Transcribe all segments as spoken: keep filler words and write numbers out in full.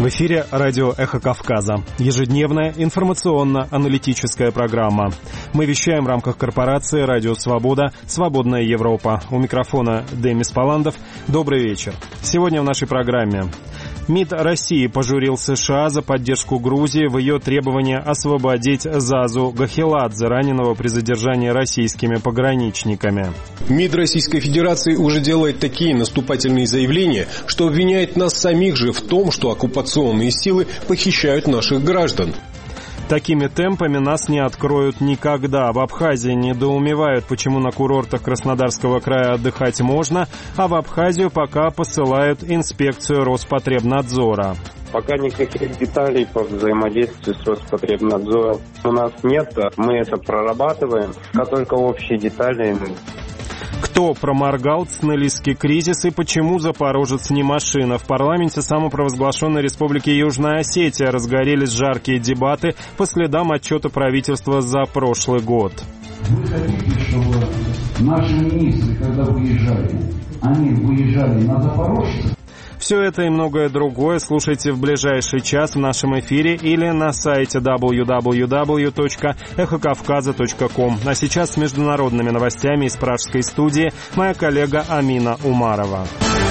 В эфире радио «Эхо Кавказа». Ежедневная информационно-аналитическая программа. Мы вещаем в рамках корпорации «Радио Свобода. Свободная Европа». У микрофона Демис Паландов. Добрый вечер. Сегодня в нашей программе. МИД России пожурил США за поддержку Грузии в ее требовании освободить Зазу Гахеладзе, раненого при задержании российскими пограничниками. МИД Российской Федерации уже делает такие наступательные заявления, что обвиняет нас самих же в том, что оккупационные силы похищают наших граждан. Такими темпами нас не откроют никогда. В Абхазии недоумевают, почему на курортах Краснодарского края отдыхать можно, а в Абхазию пока посылают инспекцию Роспотребнадзора. Пока никаких деталей по взаимодействию с Роспотребнадзором у нас нет. Мы это прорабатываем, как только общие детали. Кто проморгал цнелистский кризис и почему Запорожец не машина? В парламенте самопровозглашенной Республики Южная Осетия разгорелись жаркие дебаты по следам отчета правительства за прошлый год. Вы хотите, чтобы наши министры, когда выезжали, они выезжали на Запорожце? Все это и многое другое слушайте в ближайший час в нашем эфире или на сайте дабл ю дабл ю дабл ю точка эхо кавказа точка ком. А сейчас с международными новостями из пражской студии моя коллега Амина Умарова.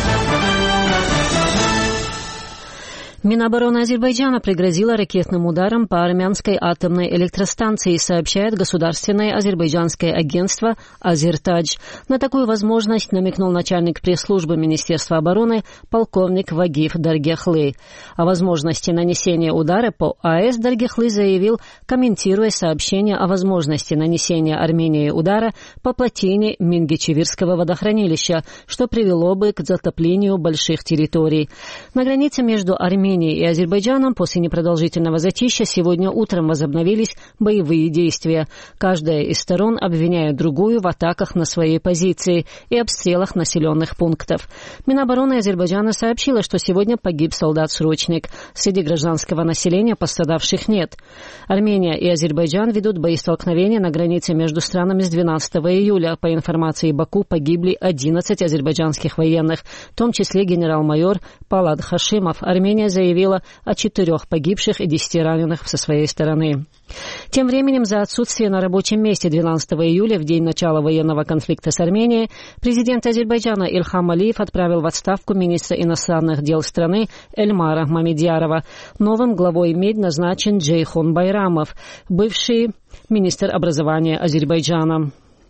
Минобороны Азербайджана пригрозила ракетным ударом по армянской атомной электростанции, сообщает государственное азербайджанское агентство «Азертадж». На такую возможность намекнул начальник пресс-службы Министерства обороны полковник Вагиф Даргехлы. О возможности нанесения удара по АЭС Даргехлы заявил, комментируя сообщение о возможности нанесения Арменией удара по плотине Мингичевирского водохранилища, что привело бы к затоплению больших территорий. На границе между Арменией и Азербайджаном после непродолжительного затишья сегодня утром возобновились боевые действия. Каждая из сторон обвиняет другую в атаках на свои позиции и обстрелах населенных пунктов. Минобороны Азербайджана сообщила, что сегодня погиб солдат-срочник. Среди гражданского населения пострадавших нет. Армения и Азербайджан ведут боестолкновения на границе между странами с двенадцатого июля. По информации Баку, погибли одиннадцать азербайджанских военных, в том числе генерал-майор Палад Хашимов. Армения заявила о четырех погибших и десяти раненых со своей стороны. Тем временем, за отсутствие на рабочем месте двенадцатого июля, в день начала военного конфликта с Арменией, президент Азербайджана Ильхам Алиев отправил в отставку министра иностранных дел страны Эльмара Мамедьярова. Новым главой МИД назначен Джейхон Байрамов, бывший министр образования Азербайджана.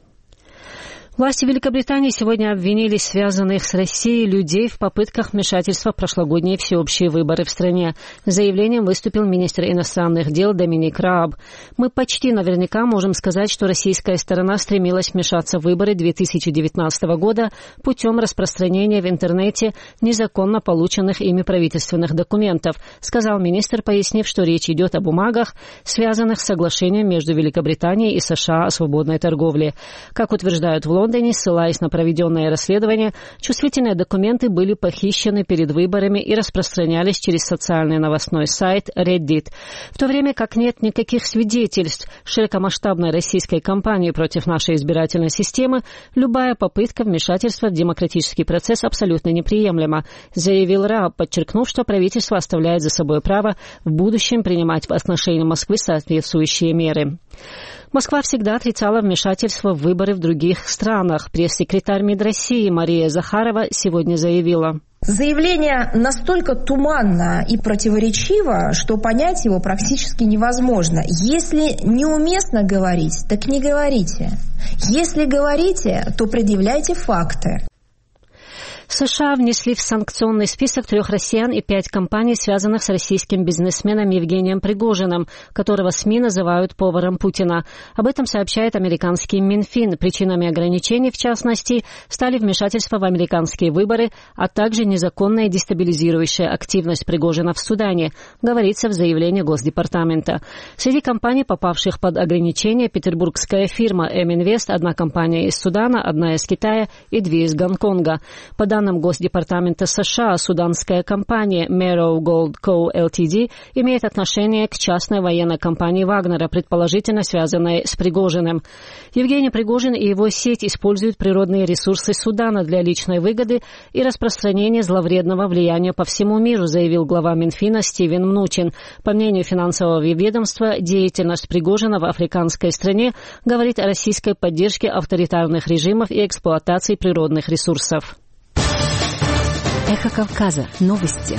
Власти Великобритании сегодня обвинили связанных с Россией людей в попытках вмешательства в прошлогодние всеобщие выборы в стране. С заявлением выступил министр иностранных дел Доминик Рааб. «Мы почти наверняка можем сказать, что российская сторона стремилась вмешаться в выборы две тысячи девятнадцатого года путем распространения в интернете незаконно полученных ими правительственных документов», сказал министр, пояснив, что речь идет о бумагах, связанных с соглашением между Великобританией и США о свободной торговле. Как утверждают в Лондоне, Лондоне, ссылаясь на проведенное расследование, чувствительные документы были похищены перед выборами и распространялись через социальный новостной сайт Reddit. В то время как нет никаких свидетельств широкомасштабной российской кампании против нашей избирательной системы, любая попытка вмешательства в демократический процесс абсолютно неприемлема, заявил Рааб, подчеркнув, что правительство оставляет за собой право в будущем принимать в отношении Москвы соответствующие меры. Москва всегда отрицала вмешательство в выборы в других странах. Пресс-секретарь МИД России Мария Захарова сегодня заявила: заявление настолько туманно и противоречиво, что понять его практически невозможно. Если неуместно говорить, так не говорите. Если говорите, то предъявляйте факты. США внесли в санкционный список трех россиян и пять компаний, связанных с российским бизнесменом Евгением Пригожиным, которого СМИ называют поваром Путина. Об этом сообщает американский Минфин. Причинами ограничений, в частности, стали вмешательство в американские выборы, а также незаконная дестабилизирующая активность Пригожина в Судане, говорится в заявлении Госдепартамента. Среди компаний, попавших под ограничения, петербургская фирма М-Инвест, одна компания из Судана, одна из Китая и две из Гонконга. По данным данным Госдепартамента США, суданская компания Mero Gold Co. Ltd имеет отношение к частной военной компании Вагнера, предположительно связанной с Пригожиным. Евгений Пригожин и его сеть используют природные ресурсы Судана для личной выгоды и распространения зловредного влияния по всему миру, заявил глава Минфина Стивен Мнучин. По мнению финансового ведомства, деятельность Пригожина в африканской стране говорит о российской поддержке авторитарных режимов и эксплуатации природных ресурсов. Эхо Кавказа. Новости.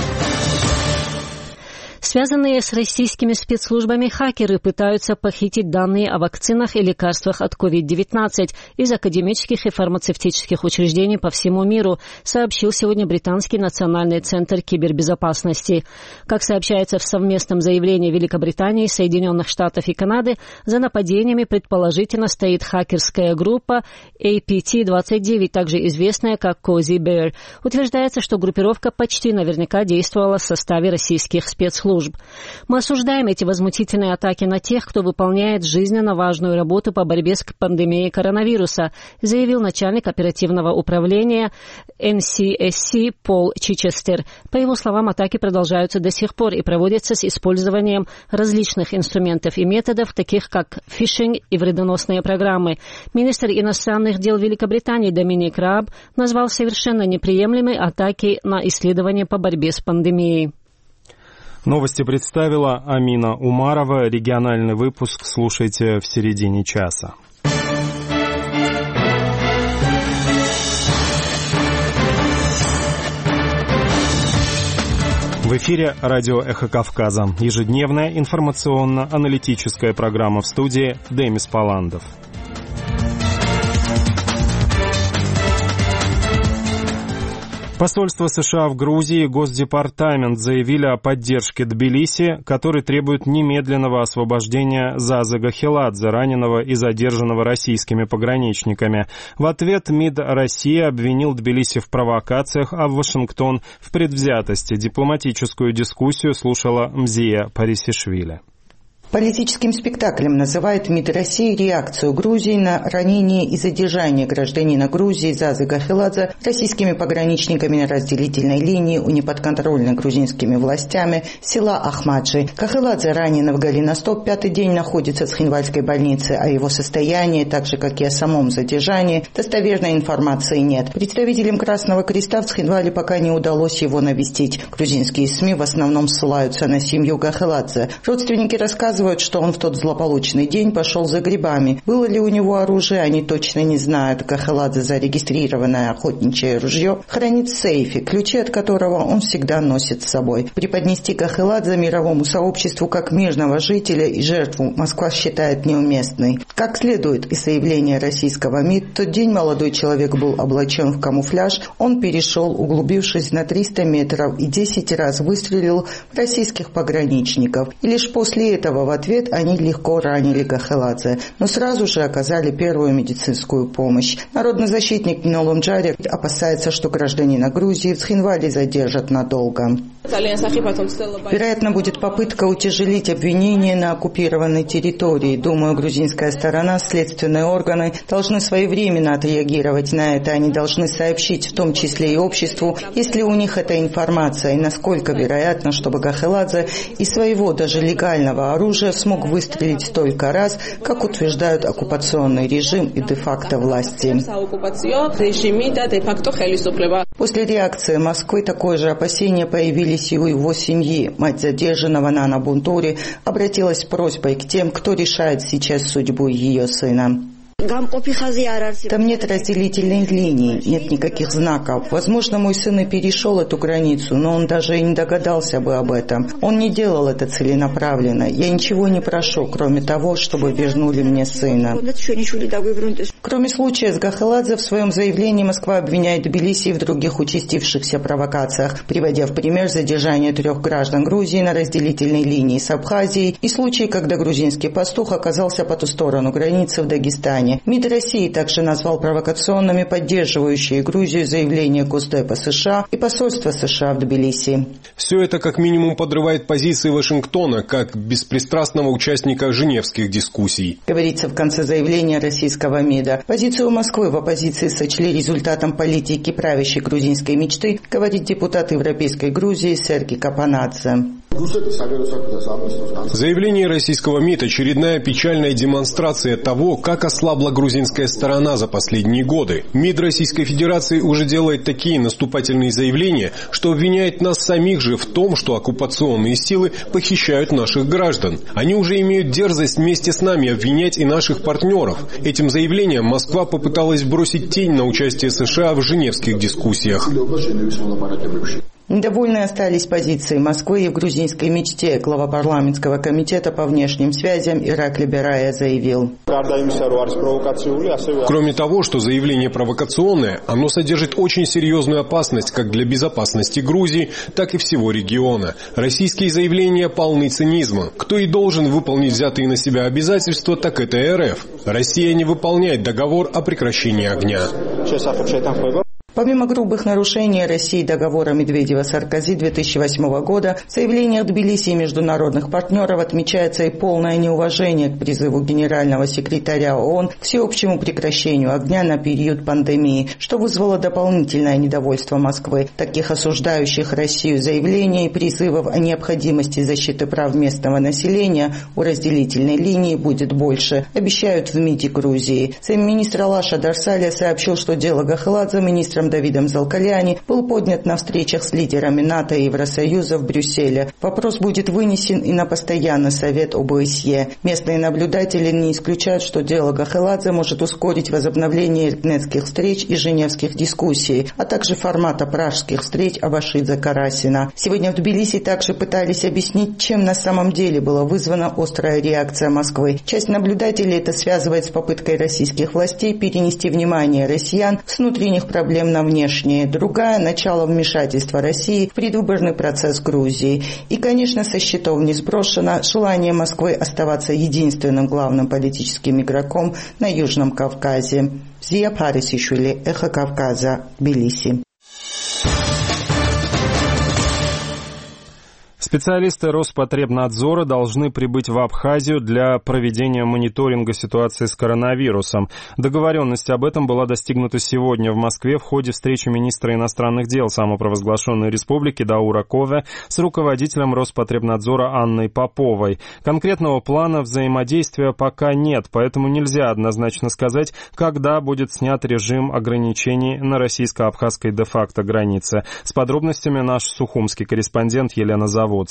Связанные с российскими спецслужбами хакеры пытаются похитить данные о вакцинах и лекарствах от ковид девятнадцать из академических и фармацевтических учреждений по всему миру, сообщил сегодня Британский национальный центр кибербезопасности. Как сообщается в совместном заявлении Великобритании, Соединенных Штатов и Канады, за нападениями предположительно стоит хакерская группа эй пи ти двадцать девять, также известная как Cozy Bear. Утверждается, что группировка почти наверняка действовала в составе российских спецслужб. Мы осуждаем эти возмутительные атаки на тех, кто выполняет жизненно важную работу по борьбе с пандемией коронавируса, заявил начальник оперативного управления эн си эс си Пол Чичестер. По его словам, атаки продолжаются до сих пор и проводятся с использованием различных инструментов и методов, таких как фишинг и вредоносные программы. Министр иностранных дел Великобритании Доминик Раб назвал совершенно неприемлемой атаки на исследования по борьбе с пандемией. Новости представила Амина Умарова. Региональный выпуск слушайте в середине часа. В эфире радио «Эхо Кавказа». Ежедневная информационно-аналитическая программа, в студии Демис Паландов. Посольство США в Грузии и Госдепартамент заявили о поддержке Тбилиси, который требует немедленного освобождения Зазы Гахеладзе, раненого и задержанного российскими пограничниками. В ответ МИД России обвинил Тбилиси в провокациях, а Вашингтон в предвзятости. Дипломатическую дискуссию слушала Мзия Парисишвили. Политическим спектаклем называет МИД России реакцию Грузии на ранение и задержание гражданина Грузии Зазы Гахеладзе российскими пограничниками на разделительной линии у неподконтрольной грузинскими властями села Ахмаджи. Гахеладзе, раненый в Голеностоп, пятый день находится в Цхинвальской больнице. О его состоянии, так же как и о самом задержании, достоверной информации нет. Представителям Красного Креста в Цхинвале пока не удалось его навестить. Грузинские СМИ в основном ссылаются на семью Гахеладзе. Родственники рассказывают, что он в тот злополучный день пошел за грибами. Было ли у него оружие, они точно не знают. Гахеладзе зарегистрированное охотничье ружье хранит в сейфе, ключи от которого он всегда носит с собой. Преподнести Гахеладзе мировому сообществу как мирного жителя и жертву Москва считает неуместной. Как следует из заявления российского МИД, в тот день молодой человек был облачен в камуфляж, он перешел, углубившись на триста метров, и десять раз выстрелил в российских пограничников. И лишь после этого в ответ они легко ранили Гахеладзе, но сразу же оказали первую медицинскую помощь. Народный защитник Минолом Джари опасается, что гражданина Грузии в Цхинвале задержат надолго. Вероятно, будет попытка утяжелить обвинение на оккупированной территории. Думаю, грузинская сторона, следственные органы должны своевременно отреагировать на это. Они должны сообщить, в том числе и обществу, есть ли у них эта информация и насколько вероятно, чтобы Гахеладзе из своего даже легального оружия смог выстрелить столько раз, как утверждают оккупационный режим и де-факто власти. После реакции Москвы такое же опасение появились и у его семьи. Мать задержанного Нана Бунтури обратилась с просьбой к тем, кто решает сейчас судьбу ее сына. Там нет разделительной линии, нет никаких знаков. Возможно, мой сын и перешел эту границу, но он даже и не догадался бы об этом. Он не делал это целенаправленно. Я ничего не прошу, кроме того, чтобы вернули мне сына. Кроме случая с Гахеладзе, в своем заявлении Москва обвиняет Тбилиси в других участившихся провокациях, приводя в пример задержание трех граждан Грузии на разделительной линии с Абхазией и случай, когда грузинский пастух оказался по ту сторону границы в Дагестане. МИД России также назвал провокационными поддерживающие Грузию заявления Госдепа США и посольства США в Тбилиси. Все это как минимум подрывает позиции Вашингтона как беспристрастного участника женевских дискуссий. Говорится в конце заявления российского МИДа. года. Позицию Москвы в оппозиции сочли результатом политики правящей грузинской мечты, говорит депутат Европейской Грузии Сергей Капанадзе. Заявление российского МИД – очередная печальная демонстрация того, как ослабла грузинская сторона за последние годы. МИД Российской Федерации уже делает такие наступательные заявления, что обвиняет нас самих же в том, что оккупационные силы похищают наших граждан. Они уже имеют дерзость вместе с нами обвинять и наших партнеров. Этим заявлением Москва попыталась бросить тень на участие США в женевских дискуссиях. Недовольны остались позиции Москвы и в грузинской мечте. Глава парламентского комитета по внешним связям Иракли Берая заявил. Кроме того, что заявление провокационное, оно содержит очень серьезную опасность как для безопасности Грузии, так и всего региона. Российские заявления полны цинизма. Кто и должен выполнить взятые на себя обязательства, так это РФ. Россия не выполняет договор о прекращении огня. Помимо грубых нарушений России договора Медведева-Саркози две тысячи восьмого года, в заявлениях Тбилиси и международных партнеров отмечается и полное неуважение к призыву генерального секретаря ООН к всеобщему прекращению огня на период пандемии, что вызвало дополнительное недовольство Москвы. Таких осуждающих Россию заявлений и призывов о необходимости защиты прав местного населения у разделительной линии будет больше, обещают в МИДе Грузии. Замминистра Лаша Дарсаля сообщил, что дело Гахеладзе министра Давидом Залкаляни был поднят на встречах с лидерами НАТО и Евросоюза в Брюсселе. Вопрос будет вынесен и на постоянный совет ОБСЕ. Местные наблюдатели не исключают, что дело Гахеладзе может ускорить возобновление иркнетских встреч и женевских дискуссий, а также формата пражских встреч Абашидзе-Карасина. Сегодня в Тбилиси также пытались объяснить, чем на самом деле была вызвана острая реакция Москвы. Часть наблюдателей это связывает с попыткой российских властей перенести внимание россиян с внутренних проблем на внешнее, другая – начало вмешательства России в предвыборный процесс Грузии. И, конечно, со счетов не сброшено желание Москвы оставаться единственным главным политическим игроком на Южном Кавказе. Зия Парисишвили, Эхо Кавказа, Тбилиси. Специалисты Роспотребнадзора должны прибыть в Абхазию для проведения мониторинга ситуации с коронавирусом. Договоренность об этом была достигнута сегодня в Москве в ходе встречи министра иностранных дел самопровозглашенной республики Даура Кове с руководителем Роспотребнадзора Анной Поповой. Конкретного плана взаимодействия пока нет, поэтому нельзя однозначно сказать, когда будет снят режим ограничений на российско-абхазской де-факто границе. С подробностями наш сухумский корреспондент Елена Заводская.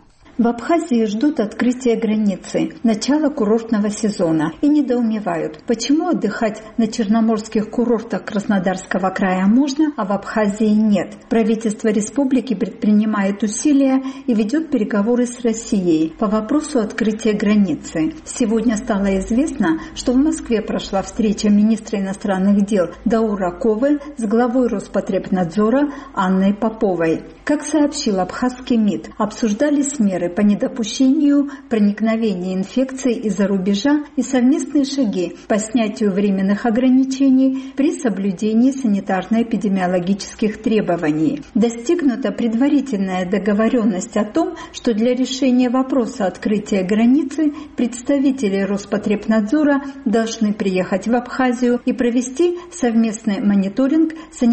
В Абхазии ждут открытия границы, начала курортного сезона и недоумевают, почему отдыхать на черноморских курортах Краснодарского края можно, а в Абхазии нет. Правительство республики предпринимает усилия и ведет переговоры с Россией по вопросу открытия границы. Сегодня стало известно, что в Москве прошла встреча министра иностранных дел Даура Ковы с главой Роспотребнадзора Анной Поповой. Как сообщил абхазский МИД, обсуждались меры по недопущению проникновения инфекции из-за рубежа и совместные шаги по снятию временных ограничений при соблюдении санитарно-эпидемиологических требований. Достигнута предварительная договоренность о том, что для решения вопроса открытия границы представители Роспотребнадзора должны приехать в Абхазию и провести совместный мониторинг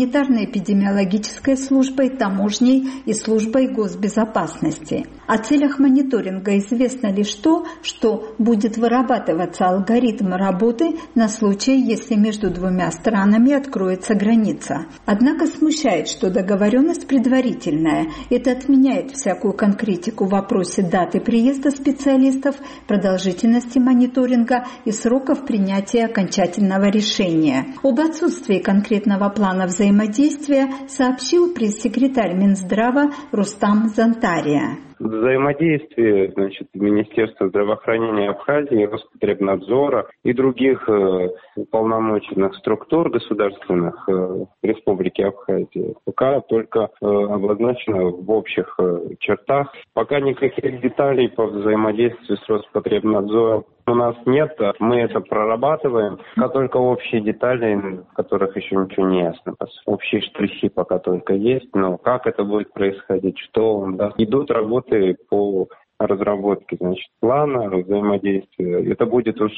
санитарно-эпидемиологической службой, таможней и службой госбезопасности. О целях мониторинга известно лишь то, что будет вырабатываться алгоритм работы на случай, если между двумя странами откроется граница. Однако смущает, что договоренность предварительная. Это отменяет всякую конкретику в вопросе даты приезда специалистов, продолжительности мониторинга и сроков принятия окончательного решения. Об отсутствии конкретного плана взаимодействия сообщил пресс-секретарь Минздрава Рустам Зантария. Взаимодействие, значит, Министерства здравоохранения Абхазии, Роспотребнадзора и других э, уполномоченных структур государственных э, Республики Абхазия пока только э, обозначено в общих э, чертах. Пока никаких деталей по взаимодействию с Роспотребнадзором у нас нет. Мы это прорабатываем. Пока только общие детали, в которых еще ничего не ясно. Общие штрихи пока только есть, но как это будет происходить, что он даст. Идут работы по разработке, значит, плана взаимодействия. Это будет уже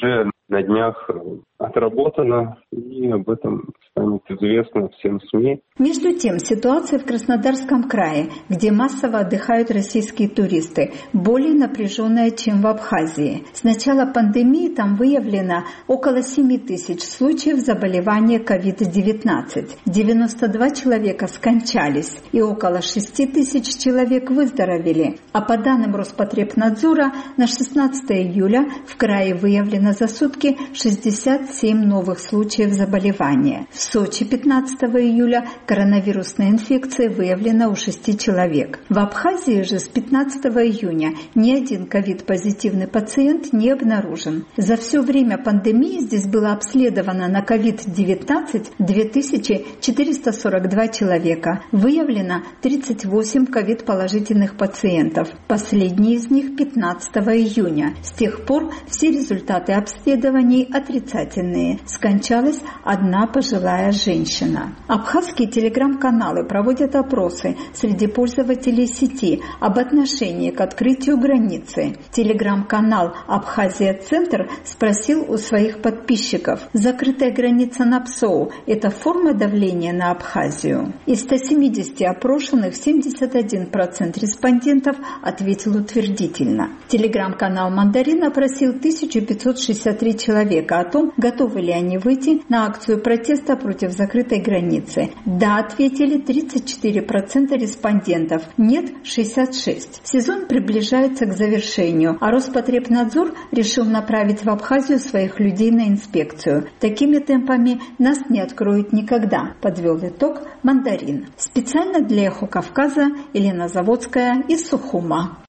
на днях отработано, и об этом станет известно всем СМИ. Между тем, ситуация в Краснодарском крае, где массово отдыхают российские туристы, более напряженная, чем в Абхазии. С начала пандемии там выявлено около семь тысяч случаев заболевания ковид девятнадцать. девяносто два человека скончались, и около шесть тысяч человек выздоровели. А по данным Роспотребнадзора, на шестнадцатое июля в крае выявлено за сутки шестьдесят семь новых случаев заболевания. В Сочи пятнадцатого июля коронавирусная инфекция выявлена у шести человек. В Абхазии же с пятнадцатого июня ни один ковид-позитивный пациент не обнаружен. За все время пандемии здесь было обследовано на ковид девятнадцать две тысячи четыреста сорок два человека. Выявлено тридцать восемь ковид-положительных пациентов. Последний из них пятнадцатого июня. С тех пор все результаты обследований отрицательные. Скончалась одна пожилая женщина. Абхазские телеграм-каналы проводят опросы среди пользователей сети об отношении к открытию границы. Телеграм-канал «Абхазия-центр» спросил у своих подписчиков: закрытая граница на Псоу – это форма давления на Абхазию? Из ста семидесяти опрошенных семьдесят один процент респондентов ответил утвердительно. Телеграм-канал «Мандарин» опросил тысячу пятьсот шестьдесят три человека о том, готовы ли они выйти на акцию протеста против закрытой границы. Да, ответили тридцать четыре процента респондентов, нет – шестьдесят шесть процентов. Сезон приближается к завершению, а Роспотребнадзор решил направить в Абхазию своих людей на инспекцию. Такими темпами нас не откроют никогда, подвел итог «Мандарин». Специально для «Эхо Кавказа» Елена Заводская из Сухума.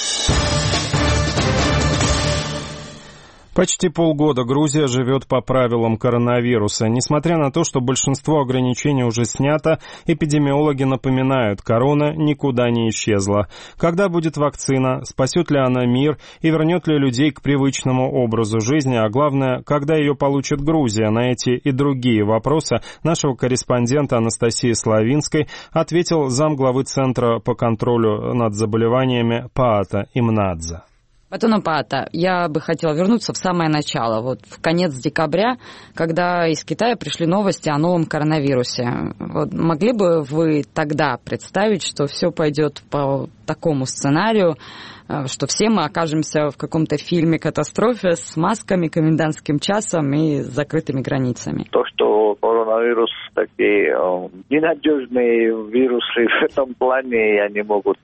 Почти полгода Грузия живет по правилам коронавируса. Несмотря на то, что большинство ограничений уже снято, эпидемиологи напоминают, корона никуда не исчезла. Когда будет вакцина, спасет ли она мир и вернет ли людей к привычному образу жизни, а главное, когда ее получит Грузия? На эти и другие вопросы нашего корреспондента Анастасии Славинской ответил замглавы Центра по контролю над заболеваниями Паата Имнадзе. Батона Паата, я бы хотела вернуться в самое начало, вот в конец декабря, когда из Китая пришли новости о новом коронавирусе. Вот могли бы вы тогда представить, что все пойдет по такому сценарию, что все мы окажемся в каком-то фильме-катастрофе с масками, комендантским часом и закрытыми границами? То, что коронавирус такие э, ненадежные вирусы в этом плане, они могут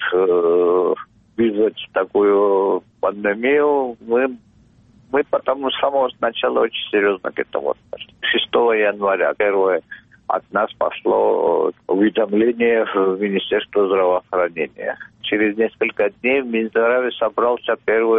э, вызвать такую пандемию, мы, мы потому с самого начала очень серьезно к этому относимся. шестого января первое от нас пошло уведомление в Министерство здравоохранения. Через несколько дней в Минздраве собрался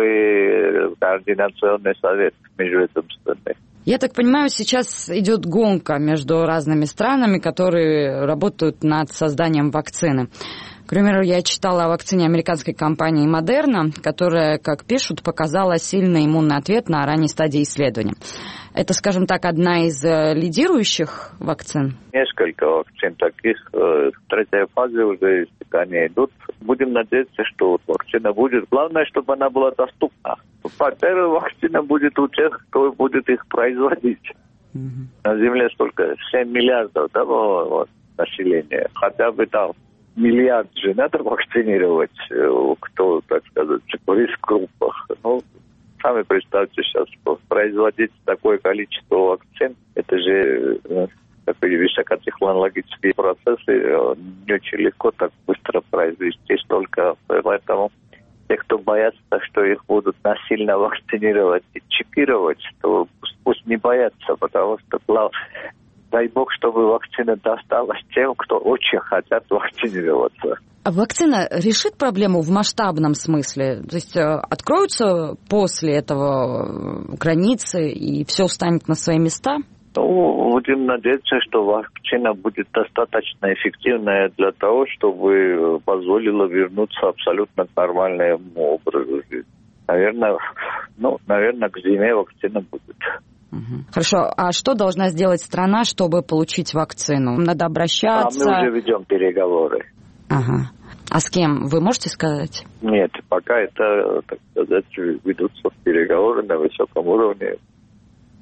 первый координационный совет межведомственный. Я так понимаю, сейчас идет гонка между разными странами, которые работают над созданием вакцины. К примеру, я читала о вакцине американской компании Moderna, которая, как пишут, показала сильный иммунный ответ на ранней стадии исследования. Это, скажем так, одна из лидирующих вакцин? Несколько вакцин таких. В третьей фазе уже испытания идут. Будем надеяться, что вакцина будет. Главное, чтобы она была доступна. Первая вакцина будет у тех, кто будет их производить. Mm-hmm. На Земле столько, семь миллиардов да, вот, населения. Хотя бы там миллиард же надо вакцинировать, кто, так сказать, в риск-группах. Ну, сами представьте сейчас, что производить такое количество вакцин, это же такие высокотехнологические процессы, не очень легко так быстро произвести столько. Поэтому те, кто боятся, что их будут насильно вакцинировать и чипировать, то пусть не боятся, потому что главное, дай бог, чтобы вакцина досталась тем, кто очень хотят вакцинироваться. А вакцина решит проблему в масштабном смысле? То есть откроются после этого границы и все встанет на свои места? Ну, будем надеяться, что вакцина будет достаточно эффективная для того, чтобы позволила вернуться абсолютно к нормальному образу жизни. Наверное, ну, наверное, к зиме вакцина будет. Хорошо. А что должна сделать страна, чтобы получить вакцину? Надо обращаться? А мы уже ведем переговоры. Ага. А с кем? Вы можете сказать? Нет, пока это, так сказать, ведутся переговоры на высоком уровне.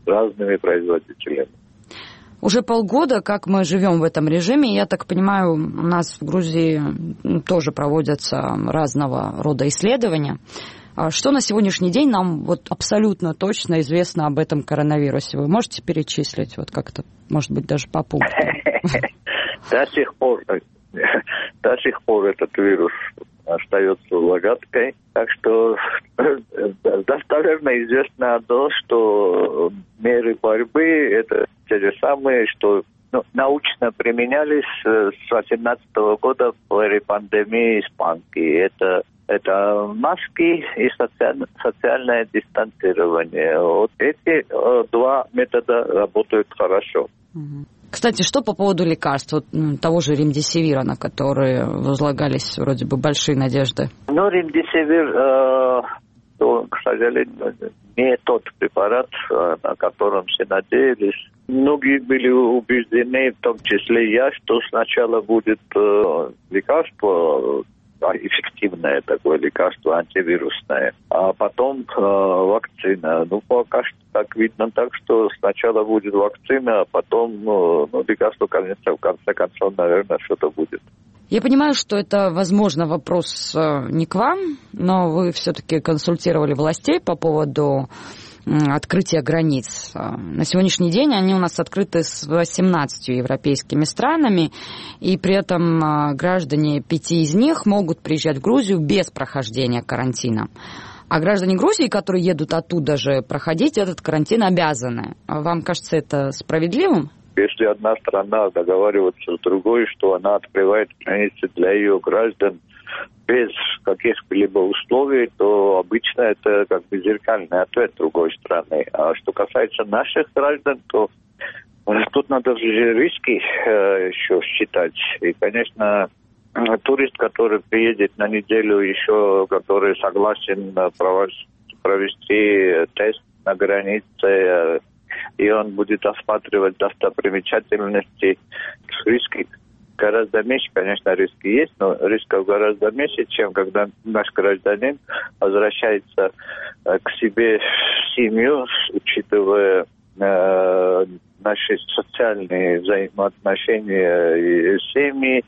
разными производителями. Уже полгода, как мы живем в этом режиме, я так понимаю, у нас в Грузии тоже проводятся разного рода исследования. Что на сегодняшний день нам вот абсолютно точно известно об этом коронавирусе? Вы можете перечислить вот как-то, может быть, даже по пунктам? До сих пор, до сих пор этот вирус остается загадкой. Так что достоверно известно одно, что меры борьбы это те же самые, что ну, научно применялись с две тысячи восемнадцатого года при пандемии испанки. Это Это маски и социально, социальное дистанцирование. Вот эти э, два метода работают хорошо. Кстати, что по поводу лекарств, вот, того же ремдесивира, на которые возлагались вроде бы большие надежды? Ну, ремдесивир, э, то, к сожалению, не тот препарат, э, на котором все надеялись. Многие были убеждены, в том числе я, что сначала будет э, лекарство, эффективное такое лекарство, антивирусное, а потом э, вакцина. Ну, пока что так видно так, что сначала будет вакцина, а потом ну, ну, лекарство, конечно, в конце концов, наверное, что-то будет. Я понимаю, что это, возможно, вопрос не к вам, но вы все-таки консультировали властей по поводу открытия границ. На сегодняшний день они у нас открыты с восемнадцатью европейскими странами, и при этом граждане пяти из них могут приезжать в Грузию без прохождения карантина. А граждане Грузии, которые едут оттуда же проходить, этот карантин обязаны. Вам кажется это справедливым? Если одна страна договаривается с другой, что она открывает границы для ее граждан без каких-либо условий, то обычно это как бы зеркальный ответ другой страны. А что касается наших граждан, то тут надо же риски э, еще считать. И, конечно, турист, который приедет на неделю еще, который согласен провести тест на границе, и он будет осматривать достопримечательности, риски гораздо меньше, конечно, риски есть, но рисков гораздо меньше, чем когда наш гражданин возвращается к себе в семью, учитывая э, наши социальные взаимоотношения и семьи.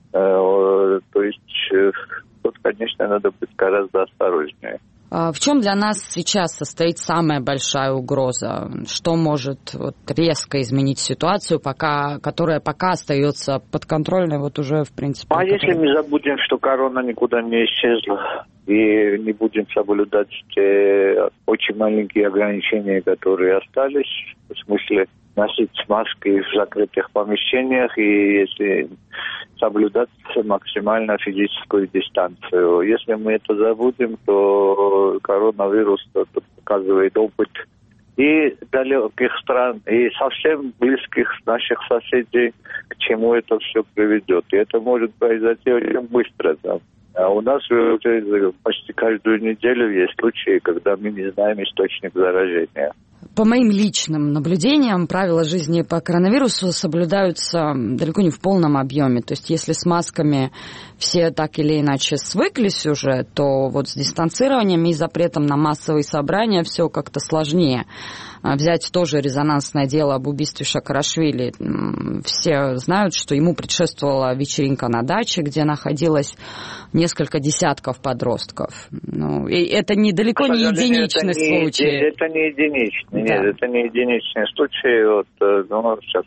Э, то есть э, тут, конечно, надо быть гораздо осторожнее. В чем для нас сейчас состоит самая большая угроза? Что может вот, резко изменить ситуацию, пока, которая пока остается подконтрольной, вот уже, в принципе... А если мы забудем, что корона никуда не исчезла, и не будем соблюдать те очень маленькие ограничения, которые остались, в смысле носить маски в закрытых помещениях, и если соблюдать максимально физическую дистанцию. Если мы это забудем, то коронавирус показывает опыт и далеких стран, и совсем близких наших соседей, к чему это все приведет. И это может произойти очень быстро. Да. А у нас уже почти каждую неделю есть случаи, когда мы не знаем источник заражения. По моим личным наблюдениям, правила жизни по коронавирусу соблюдаются далеко не в полном объеме. То есть если с масками все так или иначе свыклись уже, то вот с дистанцированием и запретом на массовые собрания все как-то сложнее. Взять тоже резонансное дело об убийстве Шакарашвили. Все знают, что ему предшествовала вечеринка на даче, где находилось несколько десятков подростков. Ну, и это не, далеко не единичный это не, случай. Это не единичный, да. Нет, это не единичный случай. Вот, ну, сейчас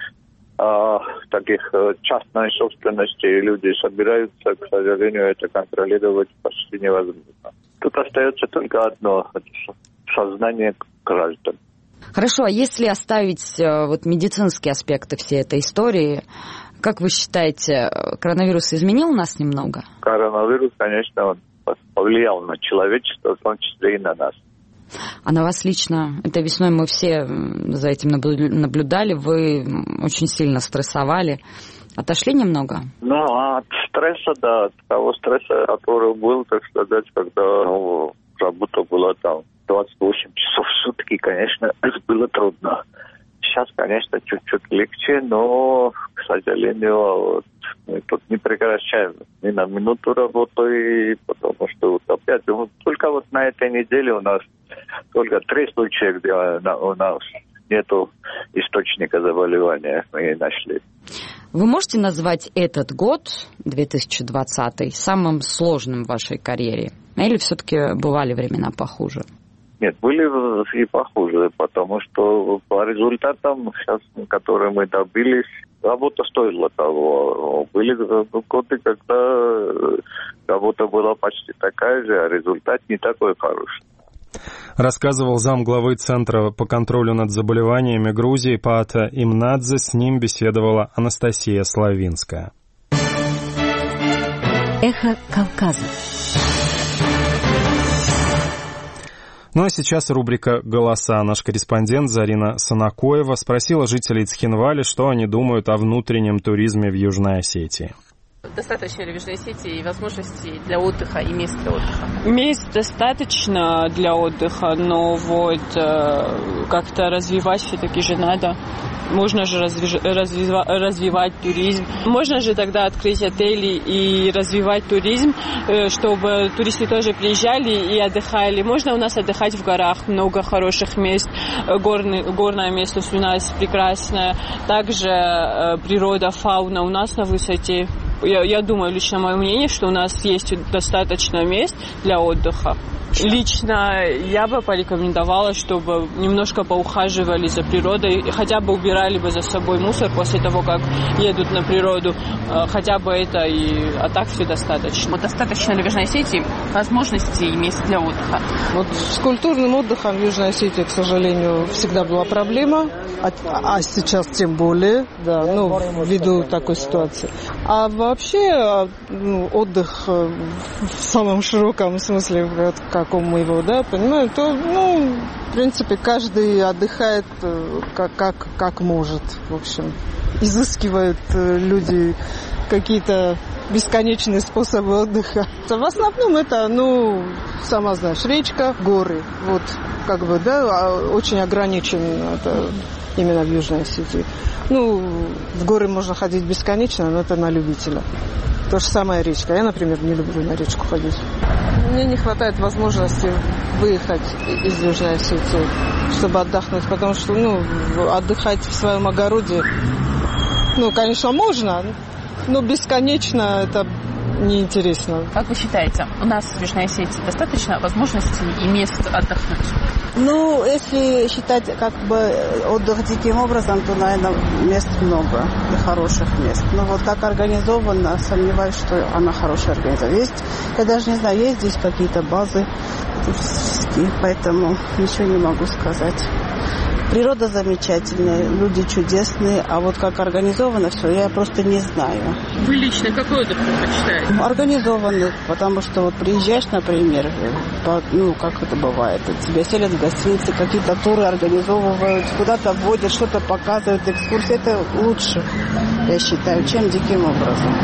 а, таких частной собственности люди собираются, к сожалению, это контролировать почти невозможно. Тут остается только одно – это сознание граждан. Хорошо, а если оставить вот, медицинские аспекты всей этой истории, как вы считаете, коронавирус изменил нас немного? Коронавирус, конечно, он повлиял на человечество, в том числе и на нас. А на вас лично? Этой весной мы все за этим наблюдали, вы очень сильно стрессовали. Отошли немного? Ну, от стресса, да, от того стресса, который был, так сказать, когда ну, работа была там двадцать восемь часов в сутки, конечно, это было трудно. Сейчас, конечно, чуть-чуть легче, но, к сожалению, вот, Мы тут не прекращаем ни на минуту работу, и потому что вот опять, вот только вот на этой неделе у нас только три случая, где у нас нету источника заболевания, мы нашли. Вы можете назвать этот год, две тысячи двадцатый, самым сложным в вашей карьере? Или все-таки бывали времена похуже? Нет, были и похуже, потому что по результатам, сейчас, которые мы добились, работа стоила того. Были годы, когда работа была почти такая же, а результат не такой хороший. Рассказывал замглавы Центра по контролю над заболеваниями Грузии Паата Имнадзе. С ним беседовала Анастасия Славинская. Эхо Кавказа. Ну а сейчас рубрика «Голоса». Наш корреспондент Зарина Санакоева спросила жителей Цхинвали, что они думают о внутреннем туризме в Южной Осетии. Достаточно ли в Южной Осетии возможностей для отдыха и мест для отдыха? Мест достаточно для отдыха, но вот э, как-то развивать все-таки же надо. Можно же разви- развива- развивать туризм. Можно же тогда открыть отели и развивать туризм, э, чтобы туристы тоже приезжали и отдыхали. Можно у нас отдыхать в горах, много хороших мест. Горный, горная местность у нас прекрасная. Также э, природа, фауна у нас на высоте. Я, я думаю, лично мое мнение, что у нас есть достаточно мест для отдыха. Лично я бы порекомендовала, чтобы немножко поухаживали за природой, хотя бы убирали бы за собой мусор после того, как едут на природу. Хотя бы это, и, а так все достаточно. Вот достаточно ли в Южной Осетии возможностей и мест для отдыха? Вот с культурным отдыхом в Южной Осетии, к сожалению, всегда была проблема, а, а сейчас тем более, да, ну, ввиду такой ситуации. А вообще ну, отдых в самом широком смысле, как каком мы его, да, понимаем, то, ну, в принципе, каждый отдыхает как, как, как может, в общем. Изыскивают люди какие-то бесконечные способы отдыха. В основном это, ну, сама знаешь, речка, горы. Вот, как бы, да, очень ограничен это именно в Южной Осетии. Ну, в горы можно ходить бесконечно, но это на любителя. То же самое речка. Я, например, не люблю на речку ходить. Мне не хватает возможности выехать из Южной Осетии, чтобы отдохнуть, потому что, ну, отдыхать в своем огороде, ну, конечно, можно, но бесконечно это неинтересно. Как вы считаете, у нас в Южной Осетии достаточно возможностей и мест отдохнуть? Ну, если считать как бы отдых диким образом, то, наверное, мест много и хороших мест. Но вот как организовано, сомневаюсь, что она хорошая организована. Есть, я даже не знаю, есть здесь какие-то базы туристические, поэтому ничего не могу сказать. Природа замечательная, люди чудесные, а вот как организовано все, я просто не знаю. Вы лично какой отдых предпочитаете? Организованный, потому что вот приезжаешь, например, по, ну, как это бывает, тебя селят в гостинице, какие-то туры организовывают, куда-то водят, что-то показывают, экскурсии, это лучше, я считаю, чем диким образом.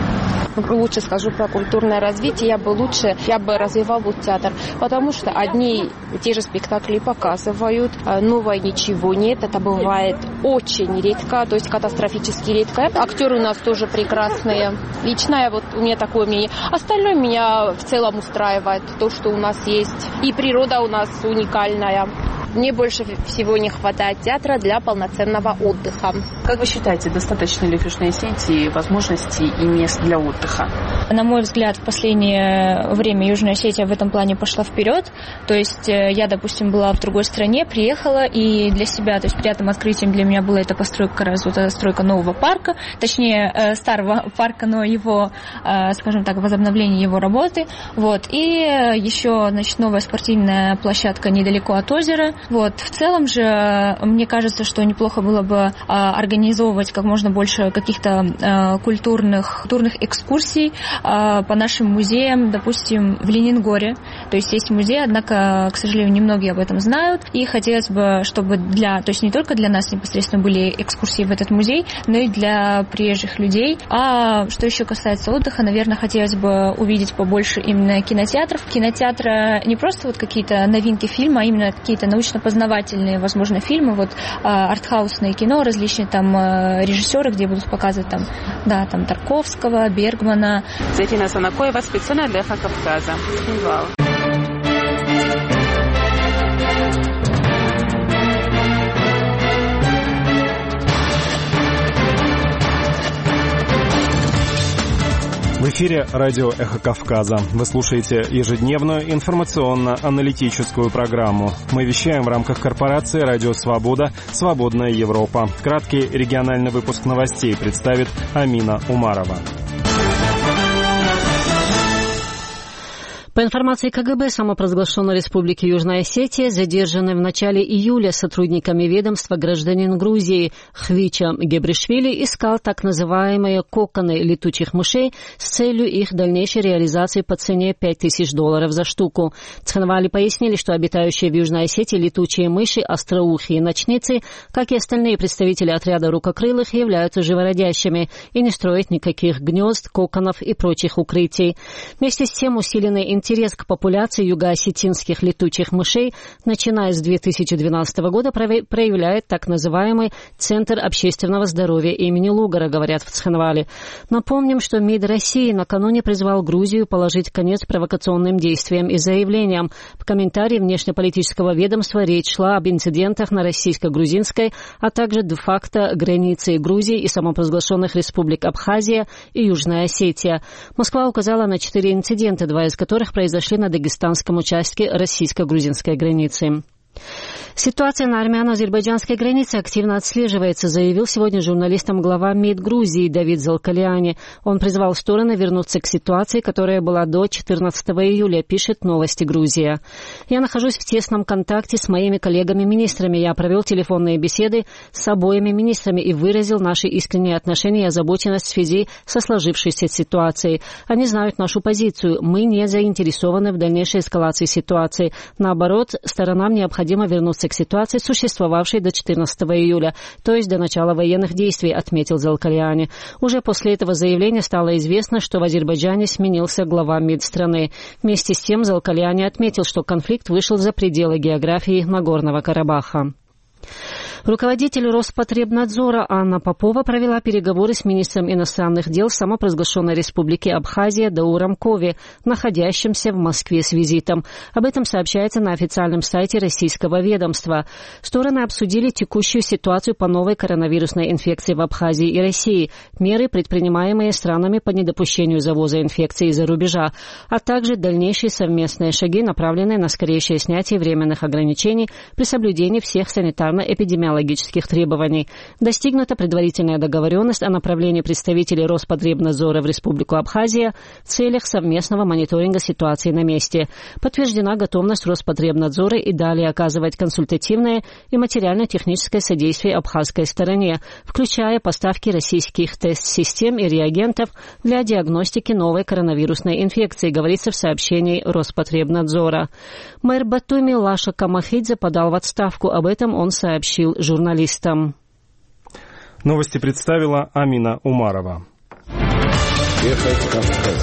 Лучше скажу про культурное развитие, я бы лучше, я бы развивал вот театр, потому что одни и те же спектакли показывают, новое ничего нет, это бывает очень редко, то есть катастрофически редко. Актеры у нас тоже прекрасные, лично я, вот у меня такое мнение. Остальное меня в целом устраивает, то, что у нас есть, и природа у нас уникальная. Мне больше всего не хватает театра для полноценного отдыха. Как вы считаете, достаточно ли в Южной Осетии возможностей и мест для отдыха? На мой взгляд, в последнее время Южная Осетия в этом плане пошла вперед. То есть я, допустим, была в другой стране, приехала, и для себя, то есть приятным открытием для меня была эта постройка, как раз вот эта стройка нового парка, точнее старого парка, но его, скажем так, возобновление его работы. Вот. И еще, значит, новая спортивная площадка недалеко от озера. Вот. В целом же, мне кажется, что неплохо было бы а, организовывать как можно больше каких-то а, культурных, культурных экскурсий а, по нашим музеям, допустим, в Ленингоре. То есть есть музей, однако, к сожалению, немногие об этом знают. И хотелось бы, чтобы для, то есть не только для нас непосредственно были экскурсии в этот музей, но и для приезжих людей. А что еще касается отдыха, наверное, хотелось бы увидеть побольше именно кинотеатров. Кинотеатра не просто вот какие-то новинки фильма, а именно какие-то научные достаточно познавательные, возможно, фильмы, вот артхаусное кино, различные там режиссеры, где будут показывать там, да, там Тарковского, Бергмана. Зарина Санакоева специально для Эхо Кавказа. Вау. В эфире радио «Эхо Кавказа». Вы слушаете ежедневную информационно-аналитическую программу. Мы вещаем в рамках корпорации «Радио Свобода. Свободная Европа». Краткий региональный выпуск новостей представит Амина Умарова. По информации ка гэ бэ, самопровозглашенной Республики Южная Осетия, задержанный в начале июля сотрудниками ведомства гражданин Грузии Хвича Гебришвили искал так называемые коконы летучих мышей с целью их дальнейшей реализации по цене пять тысяч долларов за штуку. Цхинвали пояснили, что обитающие в Южной Осетии летучие мыши, остроухие ночницы, как и остальные представители отряда рукокрылых, являются живородящими и не строят никаких гнезд, коконов и прочих укрытий. Вместе с тем усиленный интерес к популяции юго-осетинских летучих мышей, начиная с две тысячи двенадцатого года, проявляет так называемый Центр общественного здоровья имени Лугара, говорят в Цхинвале. Напомним, что МИД России накануне призвал Грузию положить конец провокационным действиям и заявлениям. В комментарии внешнеполитического ведомства речь шла об инцидентах на российско-грузинской, а также де-факто границе Грузии и самопровозглашенных республик Абхазия и Южная Осетия. Москва указала на четыре инцидента, два из которых произошли на дагестанском участке российско-грузинской границы. Ситуация на армяно-азербайджанской границе активно отслеживается, заявил сегодня журналистам глава МИД Грузии Давид Залкалиани. Он призвал стороны вернуться к ситуации, которая была до четырнадцатого июля, пишет «Новости Грузия». «Я нахожусь в тесном контакте с моими коллегами-министрами. Я провел телефонные беседы с обоими министрами и выразил наши искренние отношения и озабоченность в связи со сложившейся ситуацией. Они знают нашу позицию. Мы не заинтересованы в дальнейшей эскалации ситуации. Наоборот, сторонам необходимо вернуться к ситуации, существовавшей до четырнадцатого июля, то есть до начала военных действий», отметил Залкалиани. Уже после этого заявления стало известно, что в Азербайджане сменился глава МИД страны. Вместе с тем Залкалиани отметил, что конфликт вышел за пределы географии Нагорного Карабаха. Руководитель Роспотребнадзора Анна Попова провела переговоры с министром иностранных дел самопровозглашенной Республики Абхазия Дауром Кови, находящимся в Москве с визитом. Об этом сообщается на официальном сайте российского ведомства. Стороны обсудили текущую ситуацию по новой коронавирусной инфекции в Абхазии и России, меры, предпринимаемые странами по недопущению завоза инфекции из-за рубежа, а также дальнейшие совместные шаги, направленные на скорейшее снятие временных ограничений при соблюдении всех санитарно-эпидемиологических логических требований. Достигнута предварительная договоренность о направлении представителей Роспотребнадзора в Республику Абхазия в целях совместного мониторинга ситуации на месте. Подтверждена готовность Роспотребнадзора и далее оказывать консультативное и материально-техническое содействие абхазской стороне, включая поставки российских тест-систем и реагентов для диагностики новой коронавирусной инфекции, говорится в сообщении Роспотребнадзора. Мэр Батуми Лаша Камахидзе подал в отставку. Об этом он сообщил журналистам. Новости представила Амина Умарова. Эхо Кавказа.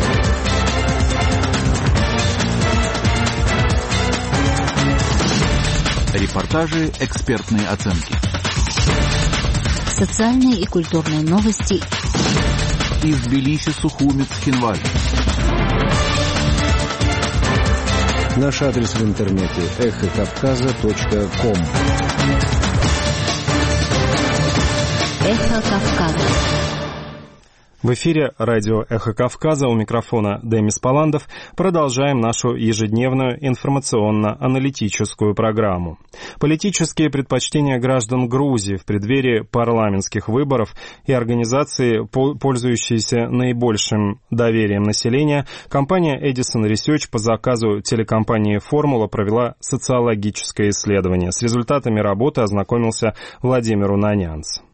Репортажи, экспертные оценки. Социальные и культурные новости. Из Тбилиси, Сухуми, Цхинвали. Наш адрес в интернете эхо кавказа точка ком. Эхо Кавказа. В эфире радио «Эхо Кавказа», у микрофона Демис Паландов. Продолжаем нашу ежедневную информационно-аналитическую программу. Политические предпочтения граждан Грузии в преддверии парламентских выборов и организации, пользующиеся наибольшим доверием населения, компания Edison Research по заказу телекомпании «Формула» провела социологическое исследование. С результатами работы ознакомился Владимир Унанянц.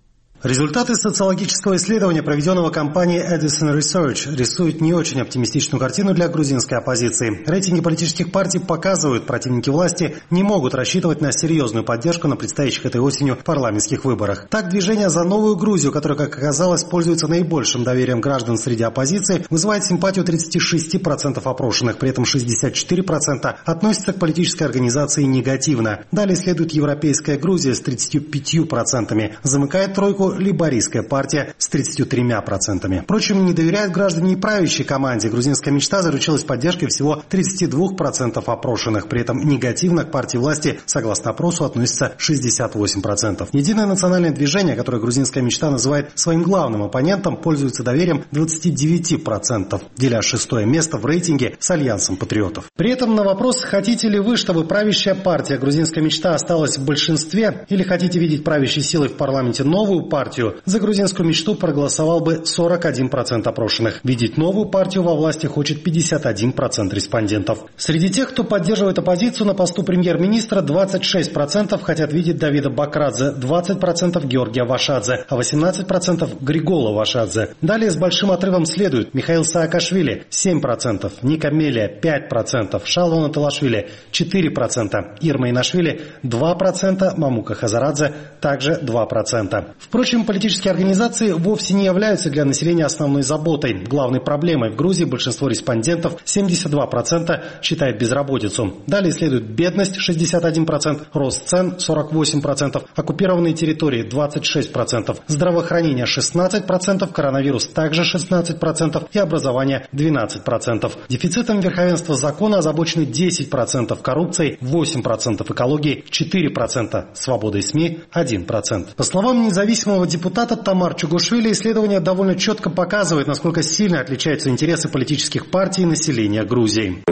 Результаты социологического исследования, проведенного компанией Edison Research, рисуют не очень оптимистичную картину для грузинской оппозиции. Рейтинги политических партий показывают, противники власти не могут рассчитывать на серьезную поддержку на предстоящих этой осенью парламентских выборах. Так, движение «За новую Грузию», которое, как оказалось, пользуется наибольшим доверием граждан среди оппозиции, вызывает симпатию тридцать шесть процентов опрошенных, при этом шестьдесят четыре процента относятся к политической организации негативно. Далее следует «Европейская Грузия» с тридцатью пятью процентами. Замыкает тройку лейбористская партия с тридцатью тремя процентами. Впрочем, не доверяют граждане и правящей команде. Грузинская мечта заручилась поддержкой всего тридцати двух процентов опрошенных. При этом негативно к партии власти, согласно опросу, относится шестьдесят восемь процентов. Единое национальное движение, которое грузинская мечта называет своим главным оппонентом, пользуется доверием двадцати девяти процентов, деля шестое место в рейтинге с Альянсом патриотов. При этом на вопрос, хотите ли вы, чтобы правящая партия «Грузинская мечта» осталась в большинстве, или хотите видеть правящей силой в парламенте новую партию, за грузинскую мечту проголосовал бы сорок один процент опрошенных. Видеть новую партию во власти хочет пятьдесят один процент респондентов. Среди тех, кто поддерживает оппозицию на посту премьер-министра, двадцать шесть процентов хотят видеть Давида Бакрадзе, двадцать процентов Георгия Вашадзе, а восемнадцать процентов Григола Вашадзе. Далее с большим отрывом следуют Михаил Саакашвили семь процентов, Ника Мелия пять процентов, Шалвона Талашвили четыре процента, Ирма Инашвили два процента, Мамука Хазарадзе также два процента. Впрочем, политические организации вовсе не являются для населения основной заботой. Главной проблемой в Грузии большинство респондентов, семьдесят два процента, считает безработицу. Далее следует бедность шестьдесят один процент, рост цен сорок восемь процентов, оккупированные территории двадцать шесть процентов, здравоохранение шестнадцать процентов, коронавирус также шестнадцать процентов и образование двенадцать процентов. Дефицитом верховенства закона озабочены десять процентов, коррупцией восемь процентов, экологией четыре процента, свободой СМИ один процент. По словам независимого депутата Тамар Чугушвили, исследование довольно четко показывает, насколько сильно отличаются интересы политических партий и населения Грузии.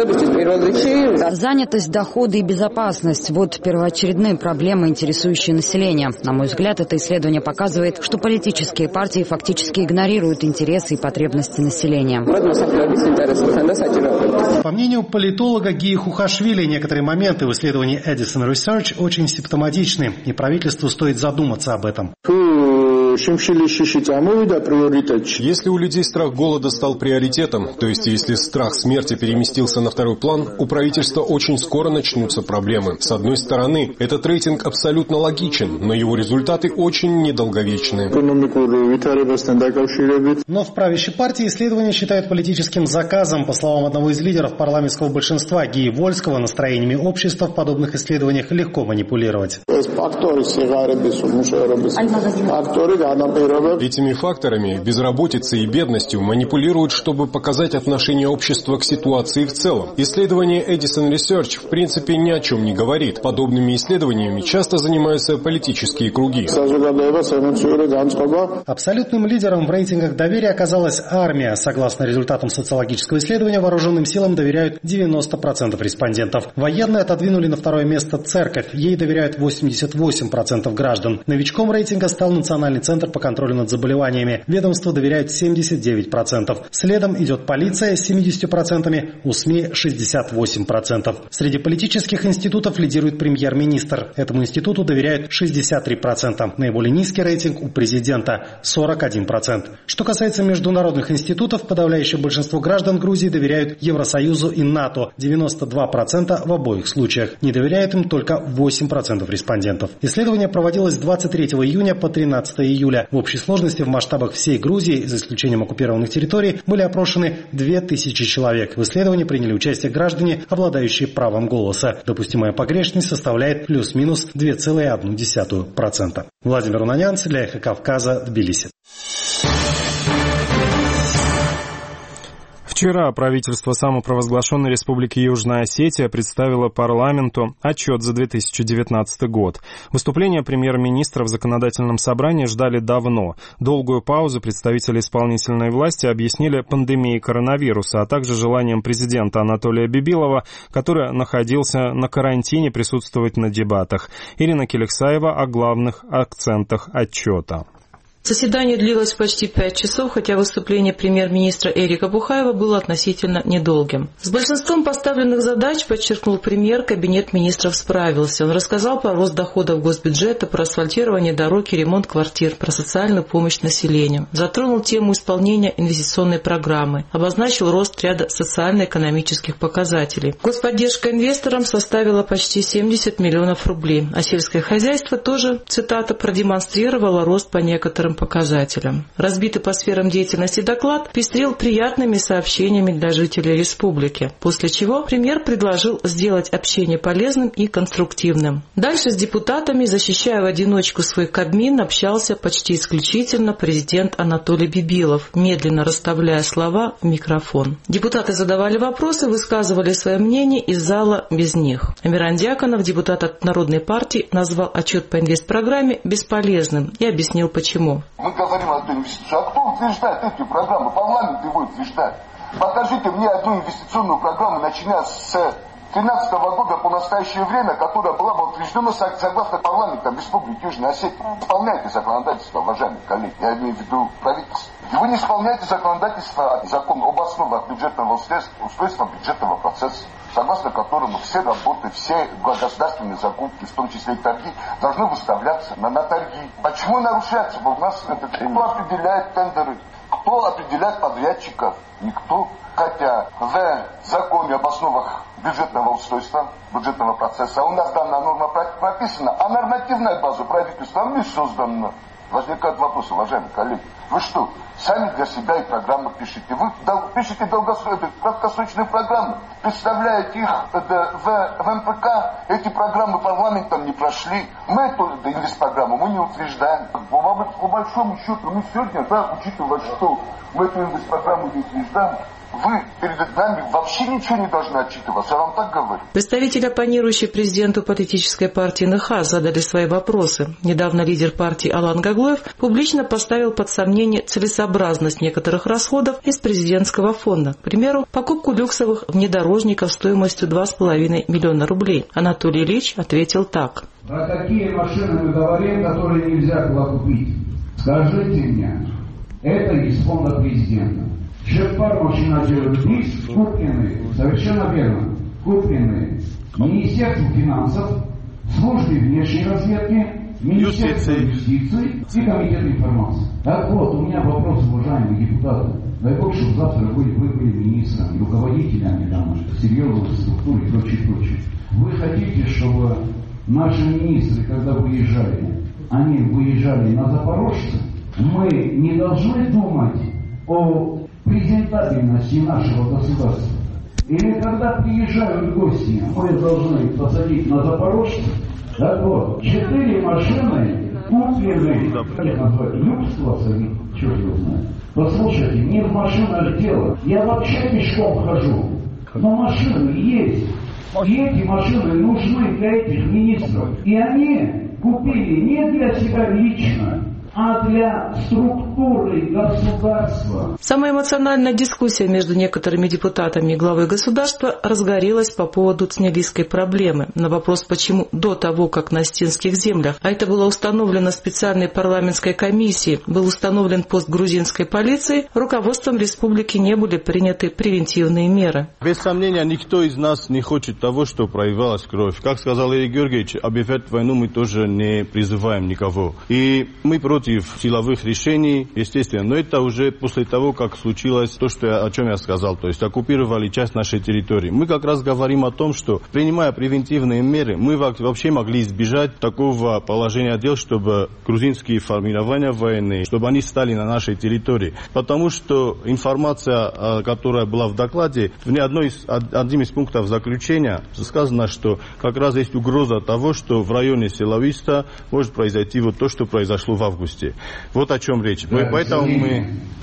Занятость, доходы и безопасность – вот первоочередные проблемы, интересующие население. На мой взгляд, это исследование показывает, что политические партии фактически игнорируют интересы и потребности населения. По мнению политолога Гии Хухашвили, некоторые моменты в исследовании Edison Research очень симптоматичны, и правительству стоит задуматься об этом. Если у людей страх голода стал приоритетом, то есть если страх смерти переместился на второй план, у правительства очень скоро начнутся проблемы. С одной стороны, этот рейтинг абсолютно логичен, но его результаты очень недолговечны. Но в правящей партии исследования считают политическим заказом. По словам одного из лидеров парламентского большинства Гии Вольского, настроениями общества в подобных исследованиях легко манипулировать. Этими факторами, безработицей и бедностью, манипулируют, чтобы показать отношение общества к ситуации в целом. Исследование Edison Research в принципе ни о чем не говорит. Подобными исследованиями часто занимаются политические круги. Абсолютным лидером в рейтингах доверия оказалась армия. Согласно результатам социологического исследования, вооруженным силам доверяют девяносто процентов респондентов. Военные отодвинули на второе место церковь. Ей доверяют восемьдесят восемь процентов граждан. Новичком рейтинга стал Национальный центр по контролю над заболеваниями. Ведомству доверяют семьдесят девять процентов. Следом идет полиция с семьюдесятью процентами, у СМИ шестьдесят восемь процентов. Среди политических институтов лидирует премьер-министр. Этому институту доверяют шестьдесят три процента. Наиболее низкий рейтинг у президента – сорок один процент. Что касается международных институтов, подавляющее большинство граждан Грузии доверяют Евросоюзу и НАТО – девяносто два процента в обоих случаях. Не доверяют им только восемь процентов респондентов. Исследование проводилось с двадцать третьего июня по тринадцатого июля. В общей сложности в масштабах всей Грузии, за исключением оккупированных территорий, были опрошены две тысячи человек. В исследовании приняли участие граждане, обладающие правом голоса. Допустимая погрешность составляет плюс-минус две целых одна десятая процента. Владимир Унанянц для Эхо Кавказа, Тбилиси. Вчера правительство самопровозглашенной Республики Южная Осетия представило парламенту отчет за две тысячи девятнадцатый год. Выступления премьер-министра в законодательном собрании ждали давно. Долгую паузу представители исполнительной власти объяснили пандемией коронавируса, а также желанием президента Анатолия Бибилова, который находился на карантине, присутствовать на дебатах. Ирина Келексаева о главных акцентах отчета. Заседание длилось почти пять часов, хотя выступление премьер-министра Эрика Бухаева было относительно недолгим. С большинством поставленных задач, подчеркнул премьер, кабинет министров справился. Он рассказал про рост доходов госбюджета, про асфальтирование дорог и ремонт квартир, про социальную помощь населению. Затронул тему исполнения инвестиционной программы, обозначил рост ряда социально-экономических показателей. Господдержка инвесторам составила почти семьдесят миллионов рублей, а сельское хозяйство тоже, цитата, продемонстрировало рост по некоторым показателям. Разбитый по сферам деятельности доклад пестрил приятными сообщениями для жителей республики, после чего премьер предложил сделать общение полезным и конструктивным. Дальше с депутатами, защищая в одиночку свой Кабмин, общался почти исключительно президент Анатолий Бибилов, медленно расставляя слова в микрофон. Депутаты задавали вопросы, высказывали свое мнение из зала без них. Амиран Дьяконов, депутат от Народной партии, назвал отчет по инвестпрограмме бесполезным и объяснил почему. Мы говорим о инвестиции. А кто утверждает эти программы? Парламент его утверждает. Покажите мне одну инвестиционную программу, начиная с две тысячи тринадцатого года по настоящее время, которая была бы утверждена согласно парламентам Республики Южная Осетия. Исполняйте законодательство, уважаемые коллеги. Я имею в виду правительство. И вы не исполняете законодательство, закон об основах бюджетного устройства бюджетного процесса, согласно которому все работы, все государственные закупки, в том числе и торги, должны выставляться на, на торги. Почему нарушается? У нас это, кто определяет тендеры, кто определяет подрядчиков? Никто. Хотя в законе об основах бюджетного устройства, бюджетного процесса у нас данная норма прописана, а нормативная база правительства не создана. Возникает вопрос, уважаемые коллеги, вы что, сами для себя и программы пишете? Вы пишете долгосрочные, краткосрочные программы, представляете их в, в эм пэ ка, эти программы парламентом не прошли. Мы эту инвестпрограмму мы не утверждаем. По, по большому счету, мы сегодня, да, учитывая, что мы эту инвестпрограмму не утверждаем, вы перед нами вообще ничего не должны отчитываться, я вам так говорю. Представители, оппонирующие президенту политической партии эн ха, задали свои вопросы. Недавно лидер партии Алан Гаглоев публично поставил под сомнение целесообразность некоторых расходов из президентского фонда. К примеру, покупку люксовых внедорожников стоимостью два с половиной миллиона рублей. Анатолий Ильич ответил так. Про какие машины мы говорим, которые нельзя было купить? Скажите мне, это из фонда президента. Шеф-пар машина делает приз, купленные, совершенно верно, купленные Министерством финансов, службе внешней разведки, Министерством юстиции и Комитет информации. Так вот, у меня вопрос, уважаемые депутаты. Дай Бог, чтобы завтра вы, вы были министрами, руководителями там, серьезных структур и прочее, прочее. Вы хотите, чтобы наши министры, когда выезжали, они выезжали на Запорожце? Мы не должны думать о презентабельности нашего государства. Или когда приезжают гости, мы должны посадить на Запорожце. Так вот, четыре машины куплены, как их назвать, люкс-класса, черт его знает. Послушайте, не в машинах дело. Я вообще пешком хожу. Но машины есть. И эти машины нужны для этих министров. И они купили не для себя лично, а для структуры государства. Самая эмоциональная дискуссия между некоторыми депутатами и главой государства разгорелась по поводу цнелийской проблемы. На вопрос, почему до того, как на Остинских землях, а это было установлено специальной парламентской комиссией, был установлен пост грузинской полиции, руководством республики не были приняты превентивные меры. Без сомнения, никто из нас не хочет того, что проявилась кровь. Как сказал Эрик Георгиевич, объявлять войну мы тоже не призываем никого. И мы против силовых решений, естественно, но это уже после того, как случилось то, что я, о чем я сказал, то есть оккупировали часть нашей территории. Мы как раз говорим о том, что принимая превентивные меры, мы вообще могли избежать такого положения дел, чтобы грузинские формирования военные, чтобы они стали на нашей территории. Потому что информация, которая была в докладе, в одной из, одним из пунктов заключения сказано, что как раз есть угроза того, что в районе Селависта может произойти вот то, что произошло в августе. Вот о чем речь. Да, поэтому мы...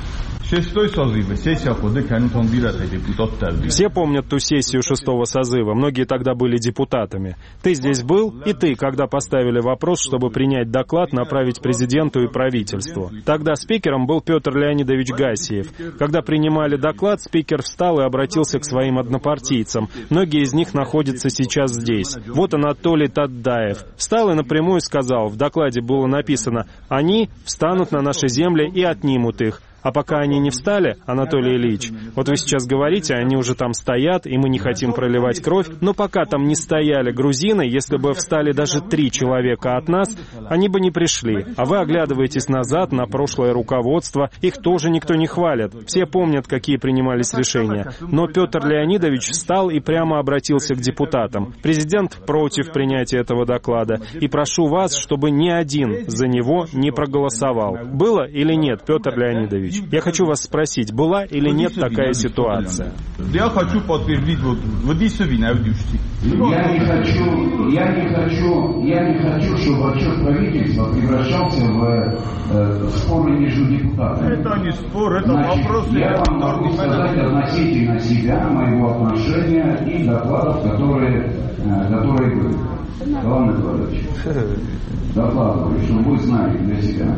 Все помнят ту сессию шестого созыва, многие тогда были депутатами. Ты здесь был, и ты, когда поставили вопрос, чтобы принять доклад, направить президенту и правительству. Тогда спикером был Петр Леонидович Гасиев. Когда принимали доклад, спикер встал и обратился к своим однопартийцам. Многие из них находятся сейчас здесь. Вот Анатолий Таддаев. Встал и напрямую сказал, в докладе было написано, они встанут на наши земли и отнимут их. А пока они не встали, Анатолий Ильич, вот вы сейчас говорите, они уже там стоят, и мы не хотим проливать кровь, но пока там не стояли грузины, если бы встали даже три человека от нас, они бы не пришли. А вы оглядываетесь назад на прошлое руководство, их тоже никто не хвалит. Все помнят, какие принимались решения. Но Петр Леонидович встал и прямо обратился к депутатам. Президент против принятия этого доклада. И прошу вас, чтобы ни один за него не проголосовал. Было или нет, Петр Леонидович? Я хочу вас спросить, была или нет такая ситуация? Я хочу подтвердить, вот, вот здесь все вина, Я не хочу, я не хочу, я не хочу, чтобы отчет правительства превращался в э, споры между депутатами. Это не спор, это Значит, вопрос. Я вам могу сказать относительно себя, моего отношения и докладов, которые, э, которые были. Иван Эдуардович, докладываю, чтобы вы знали для себя.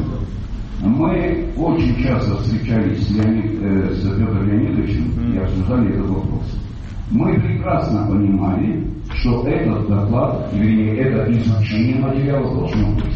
Мы очень часто встречались с, Леонид, э, с Петром Леонидовичем и обсуждали этот вопрос. Мы прекрасно понимали, что этот доклад, вернее, это изучение материала должно быть.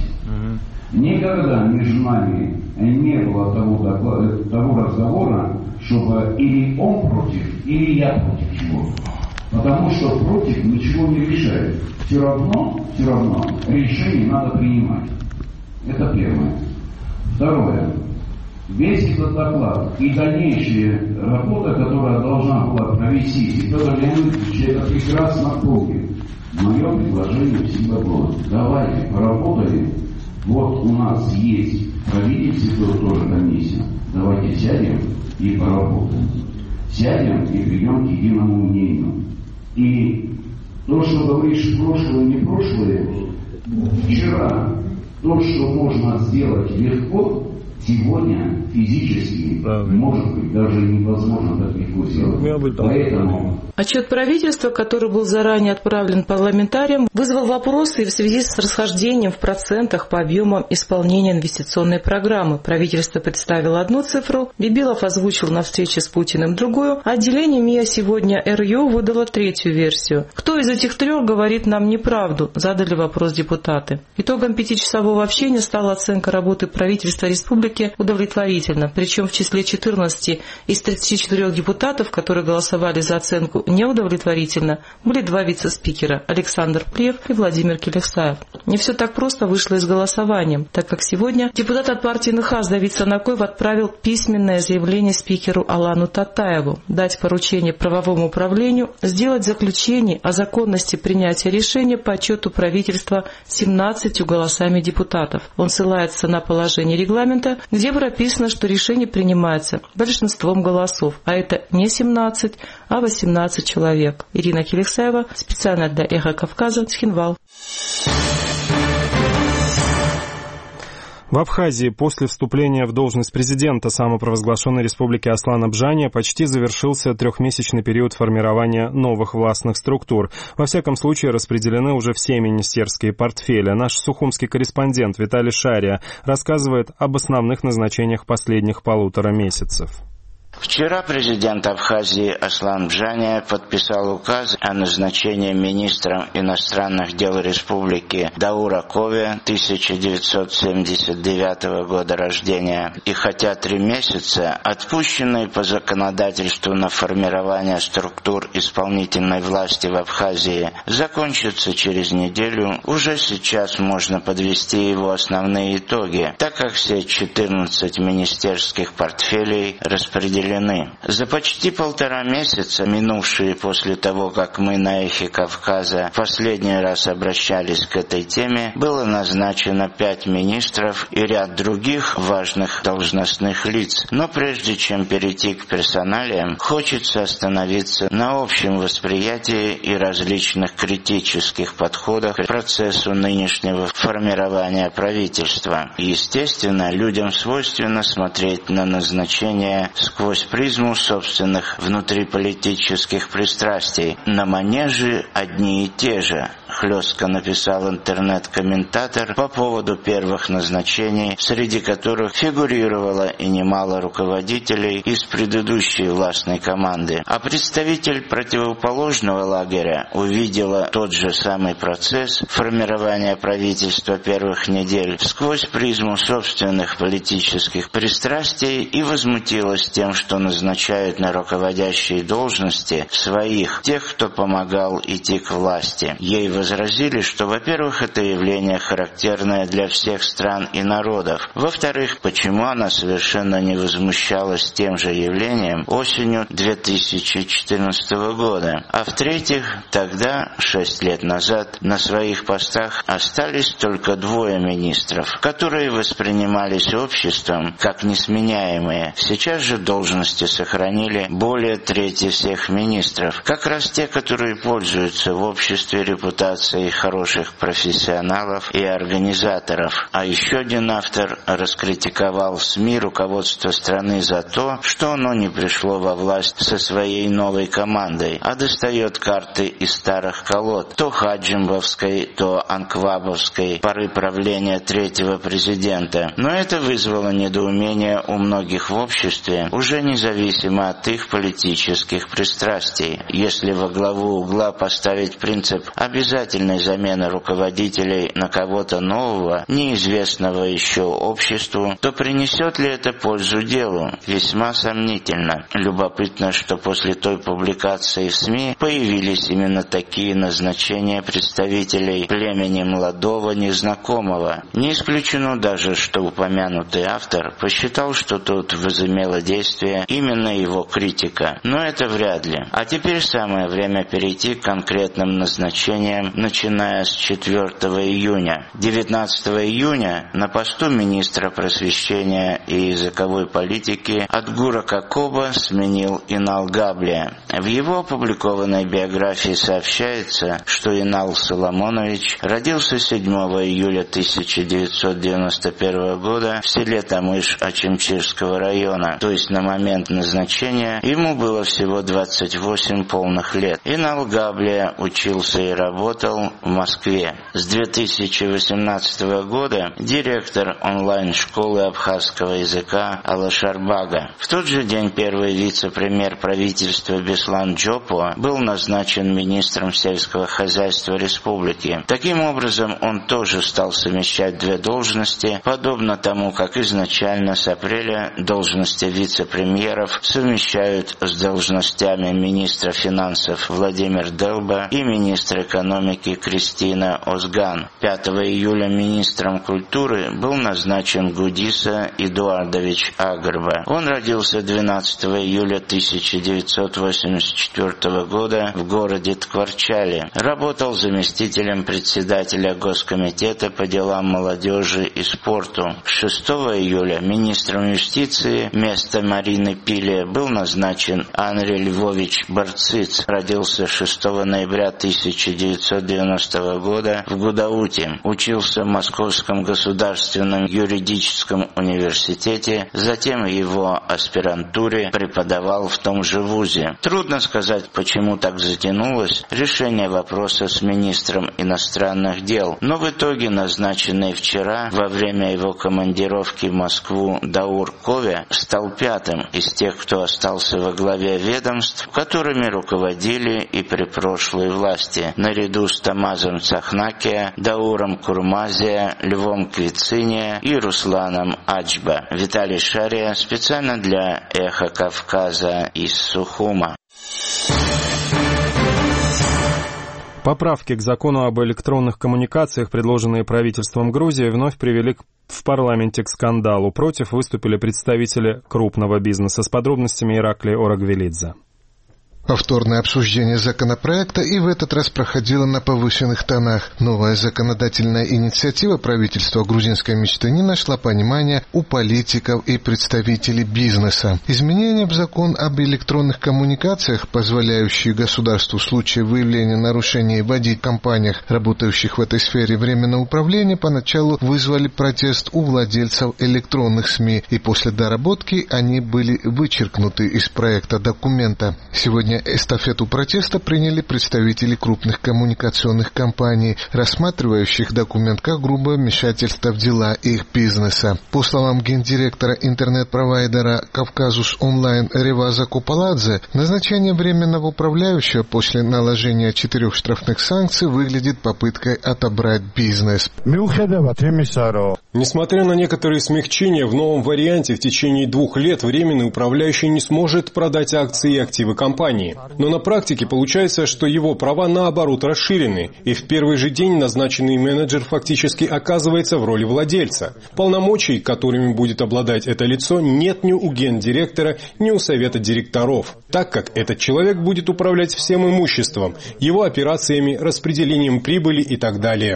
Никогда между нами не было того, доклада, того разговора, чтобы или он против, или я против чего-то. Потому что против ничего не решает. Все равно, все равно решение надо принимать. Это первое. Второе. Весь этот доклад и дальнейшая работа, которая должна была провести, Петр Леонидович это прекрасно помнит. Мое предложение всегда было: давайте поработаем. Вот у нас есть правительство, тоже комиссия. Давайте сядем и поработаем. Сядем и придем к единому мнению. И то, что говоришь прошлое, не прошлое, вчера то, что можно сделать легко, сегодня физически, Правильно. может быть, даже невозможно так легко сделать. Поэтому... Отчет правительства, который был заранее отправлен парламентариям, вызвал вопросы в связи с расхождением в процентах по объемам исполнения инвестиционной программы. Правительство представило одну цифру, Бибилов озвучил на встрече с Путиным другую, а отделение МИА сегодня РЮ выдало третью версию. Кто из этих трех говорит нам неправду? Задали вопрос депутаты. Итогом пятичасового общения стала оценка работы правительства республики удовлетворительно, причем в числе четырнадцати из тридцати четырёх депутатов, которые голосовали за оценку неудовлетворительно, были два вице-спикера – Александр Плев и Владимир Келевсаев. Не все так просто вышло и с голосованием, так как сегодня депутат от партии НХАС Давид Санакоев отправил письменное заявление спикеру Алану Татаеву дать поручение правовому управлению сделать заключение о законности принятия решения по отчету правительства семнадцатью голосами депутатов. Он ссылается на положение регламента, где прописано, что решение принимается большинством голосов, а это не семнадцать, а восемнадцать человек. Ирина Келексаева, специально для «Эхо Кавказа», Цхинвал. В Абхазии после вступления в должность президента самопровозглашенной республики Аслан-Абжания почти завершился трехмесячный период формирования новых властных структур. Во всяком случае, распределены уже все министерские портфели. Наш сухумский корреспондент Виталий Шария рассказывает об основных назначениях последних полутора месяцев. Вчера президент Абхазии Аслан Бжания подписал указ о назначении министром иностранных дел республики Даура Кове, тысяча девятьсот семьдесят девятого года рождения. И хотя три месяца, отпущенные по законодательству на формирование структур исполнительной власти в Абхазии, закончатся через неделю, уже сейчас можно подвести его основные итоги, так как все четырнадцать министерских портфелей распределены определены. За почти полтора месяца, минувшие после того, как мы на «Эхе Кавказа» последний раз обращались к этой теме, было назначено пять министров и ряд других важных должностных лиц. Но прежде чем перейти к персоналиям, хочется остановиться на общем восприятии и различных критических подходах к процессу нынешнего формирования правительства. Естественно, людям свойственно смотреть на назначение сквозь призму собственных внутриполитических пристрастий. На манеже одни и те же, хлестко написал интернет-комментатор по поводу первых назначений, среди которых фигурировало и немало руководителей из предыдущей властной команды. А представитель противоположного лагеря увидела тот же самый процесс формирования правительства первых недель сквозь призму собственных политических пристрастий и возмутилась тем, что назначают на руководящие должности своих, тех, кто помогал идти к власти. Ей возразили, что, во-первых, это явление характерное для всех стран и народов. Во-вторых, почему она совершенно не возмущалась тем же явлением осенью две тысячи четырнадцатого года. А в-третьих, тогда, шесть лет назад, на своих постах остались только двое министров, которые воспринимались обществом как несменяемые. Сейчас же должности сохранили более трети всех министров, как раз те, которые пользуются в обществе репутацией хороших профессионалов и организаторов. А еще один автор раскритиковал СМИ руководство страны за то, что оно не пришло во власть со своей новой командой, а достает карты из старых колод, то хаджимбовской, то анквабовской, поры правления третьего президента. Но это вызвало недоумение у многих в обществе, уже независимо от их политических пристрастий. Если во главу угла поставить принцип обязательной замены руководителей на кого-то нового, неизвестного еще обществу, то принесет ли это пользу делу? Весьма сомнительно. Любопытно, что после той публикации в СМИ появились именно такие назначения представителей племени молодого незнакомого. Не исключено даже, что упомянутый автор посчитал, что тут возымело действие именно его критика. Но это вряд ли. А теперь самое время перейти к конкретным назначениям, начиная с четвёртого июня. девятнадцатого июня на посту министра просвещения и языковой политики Адгура Кокоба сменил Инал Габлия. В его опубликованной биографии сообщается, что Инал Соломонович родился седьмого июля тысяча девятьсот девяносто первого года в селе Тамыш Ачимчирского района, то есть на момент назначения ему было всего двадцать восемь полных лет. Инал Габлия учился и работал в Москве. С две тысячи восемнадцатого года директор онлайн-школы абхазского языка Алашарбага. В тот же день первый вице-премьер правительства Беслан Джопо был назначен министром сельского хозяйства республики. Таким образом, он тоже стал совмещать две должности, подобно тому, как изначально с апреля должности вице-премьеров совмещают с должностями министра финансов Владимир Делба и министра экономики Кристина Озган. пятого июля министром культуры был назначен Гудиса Эдуардович Агарба. Он родился двенадцатого июля тысяча девятьсот восемьдесят четвёртого года в городе Ткварчали. Работал заместителем председателя Госкомитета по делам молодежи и спорту. шестого июля министром юстиции вместо Марины Пиле был назначен Андрей Львович Барциц. Родился шестого ноября тысяча девятьсот девяностого года в Гудауте. Учился в Московском государственном юридическом университете, затем в его аспирантуре преподавал в том же вузе. Трудно сказать, почему так затянулось решение вопроса с министром иностранных дел, но в итоге назначенный вчера во время его командировки в Москву Даур Кове стал пятым из тех, кто остался во главе ведомств, которыми руководили и при прошлой власти, наряду с Тамазом Цахнакия, Дауром Курмазия, Львом Квициния и Русланом Аджба. Виталий Шария специально для «Эхо Кавказа» из Сухума. Поправки к закону об электронных коммуникациях, предложенные правительством Грузии, вновь привели в парламенте к скандалу. Против выступили представители крупного бизнеса. С подробностями Ираклий Орагвелидзе. Повторное обсуждение законопроекта и в этот раз проходило на повышенных тонах. Новая законодательная инициатива правительства грузинской мечты не нашла понимания у политиков и представителей бизнеса. Изменения в закон об электронных коммуникациях, позволяющие государству в случае выявления нарушений вводить в компаниях, работающих в этой сфере, временное управление, поначалу вызвали протест у владельцев электронных СМИ, и после доработки они были вычеркнуты из проекта документа. Сегодня эстафету протеста приняли представители крупных коммуникационных компаний, рассматривающих документ как грубое вмешательство в дела их бизнеса. По словам гендиректора интернет-провайдера «Кавказус Онлайн» Реваза Купаладзе, назначение временного управляющего после наложения четырех штрафных санкций выглядит попыткой отобрать бизнес. Несмотря на некоторые смягчения, в новом варианте в течение двух лет временный управляющий не сможет продать акции и активы компании. Но на практике получается, что его права наоборот расширены, и в первый же день назначенный менеджер фактически оказывается в роли владельца. Полномочий, которыми будет обладать это лицо, нет ни у гендиректора, ни у совета директоров, так как этот человек будет управлять всем имуществом, его операциями, распределением прибыли и так далее.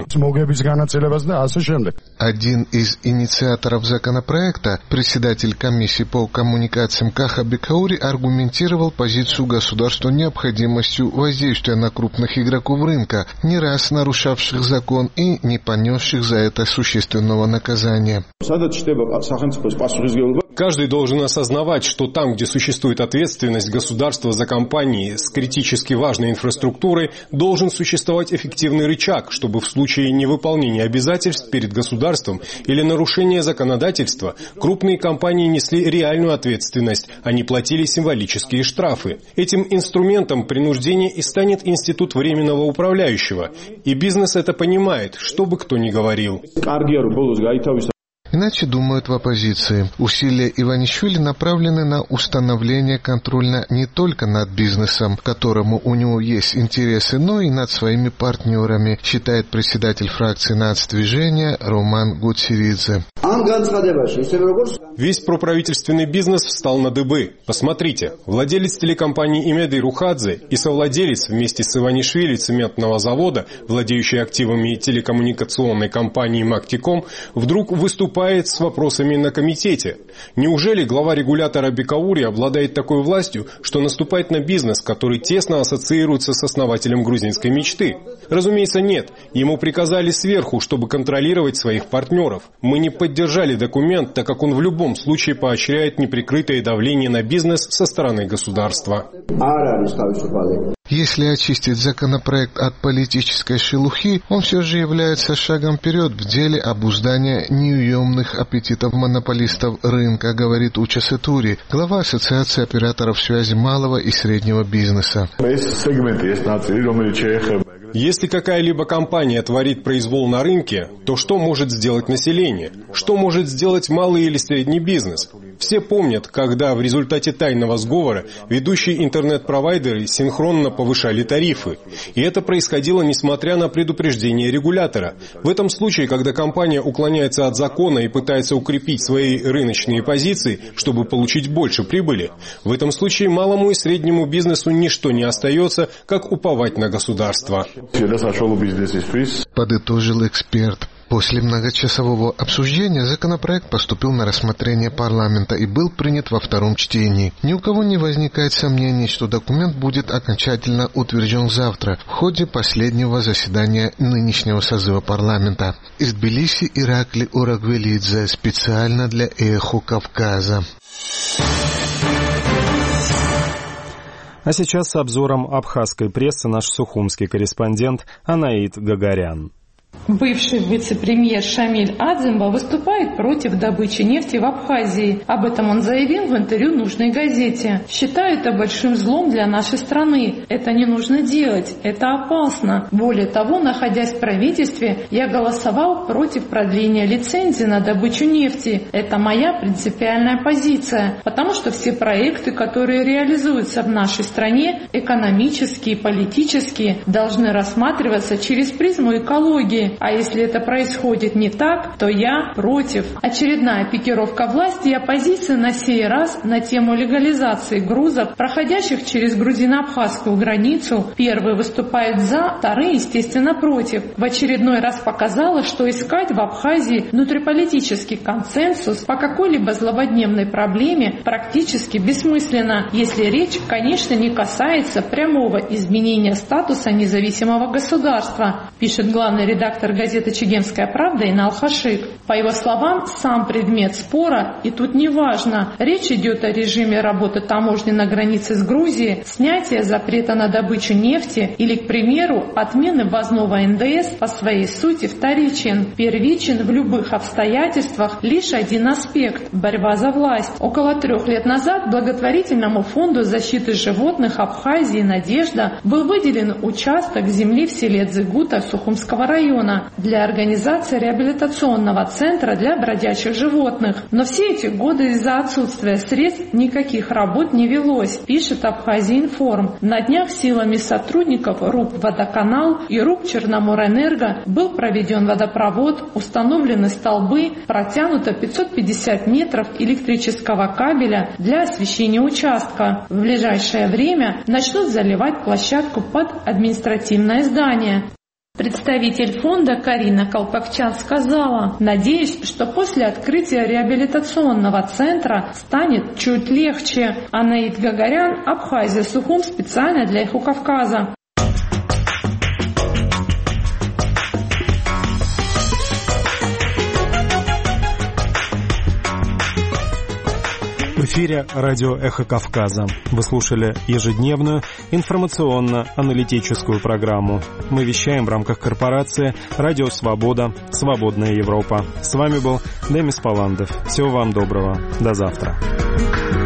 Один из инициаторов законопроекта, председатель комиссии по коммуникациям Каха Бекаури, аргументировал позицию государства необходимостью воздействия на крупных игроков рынка, не раз нарушавших закон и не понесших за это существенного наказания. Каждый должен осознавать, что там, где существует ответственность государства за компании с критически важной инфраструктурой, должен существовать эффективный рычаг, чтобы в случае невыполнения обязательств перед государством или нарушения законодательства крупные компании несли реальную ответственность, а не платили символические штрафы. Этим инструментом принуждения и станет институт временного управляющего. И бизнес это понимает, что бы кто ни говорил. Иначе думают в оппозиции. Усилия Иванишвили направлены на установление контроля не только над бизнесом, к которому у него есть интересы, но и над своими партнерами, считает председатель фракции нацдвижения Роман Гуцеридзе. Весь проправительственный бизнес встал на дыбы. Посмотрите, владелец телекомпании Имеды Рухадзе и совладелец вместе с Иванишвили цементного завода, владеющий активами телекоммуникационной компании Мактиком, вдруг выступает с вопросами на комитете. Неужели глава регулятора Бекаури обладает такой властью, что наступает на бизнес, который тесно ассоциируется с основателем грузинской мечты? Разумеется, нет. Ему приказали сверху, чтобы контролировать своих партнеров. Мы не поддержали документ, так как он в любом случае поощряет неприкрытое давление на бизнес со стороны государства. Если очистить законопроект от политической шелухи, он все же является шагом вперед в деле обуздания неуемных аппетитов монополистов рынка, говорит Уча Сетури, глава Ассоциации операторов связи малого и среднего бизнеса. Если какая-либо компания творит произвол на рынке, то что может сделать население? Что может сделать малый или средний бизнес? Все помнят, когда в результате тайного сговора ведущие интернет-провайдеры синхронно повышали тарифы. И это происходило несмотря на предупреждение регулятора. В этом случае, когда компания уклоняется от закона и пытается укрепить свои рыночные позиции, чтобы получить больше прибыли, в этом случае малому и среднему бизнесу ничто не остается, как уповать на государство. Подытожил эксперт. После многочасового обсуждения законопроект поступил на рассмотрение парламента и был принят во втором чтении. Ни у кого не возникает сомнений, что документ будет окончательно утвержден завтра в ходе последнего заседания нынешнего созыва парламента. Из Тбилиси Ираклий Орагвелидзе специально для «Эхо Кавказа». А сейчас с обзором абхазской прессы наш сухумский корреспондент Анаит Гагарян. Бывший вице-премьер Шамиль Адзимба выступает против добычи нефти в Абхазии. Об этом он заявил в интервью нужной газете. «Считаю это большим злом для нашей страны. Это не нужно делать. Это опасно. Более того, находясь в правительстве, я голосовал против продления лицензии на добычу нефти. Это моя принципиальная позиция, потому что все проекты, которые реализуются в нашей стране, экономические, политические, должны рассматриваться через призму экологии. А если это происходит не так, то я против». Очередная пикировка власти и оппозиции на сей раз на тему легализации грузов, проходящих через грузино-абхазскую границу. Первые выступают за, вторые, естественно, против. В очередной раз показалось, что искать в Абхазии внутриполитический консенсус по какой-либо злободневной проблеме практически бессмысленно, если речь, конечно, не касается прямого изменения статуса независимого государства, пишет главный редактор газеты «Чегемская правда» Инал Хашик. По его словам, сам предмет спора и тут не важно. Речь идет о режиме работы таможни на границе с Грузией, снятия запрета на добычу нефти или, к примеру, отмены ввозного эн дэ эс по своей сути вторичен. Первичен в любых обстоятельствах лишь один аспект – борьба за власть. Около трех лет назад благотворительному фонду защиты животных Абхазии «Надежда» был выделен участок земли в селе Дзыгута Сухумского района для организации реабилитационного центра для бродячих животных. Но все эти годы из-за отсутствия средств никаких работ не велось, пишет Абхазия-Информ. На днях силами сотрудников РУП «Водоканал» и РУП «Черноморэнерго» был проведен водопровод, установлены столбы, протянуто пятьсот пятьдесят метров электрического кабеля для освещения участка. В ближайшее время начнут заливать площадку под административное здание. Представитель фонда Карина Колпакчан сказала: «Надеюсь, что после открытия реабилитационного центра станет чуть легче». Анаит Гагарян, Абхазия, Сухум, специально для «Эхо Кавказа». В эфире радио «Эхо Кавказа». Вы слушали ежедневную информационно-аналитическую программу. Мы вещаем в рамках корпорации «Радио Свобода. Свободная Европа». С вами был Демис Паландов. Всего вам доброго. До завтра.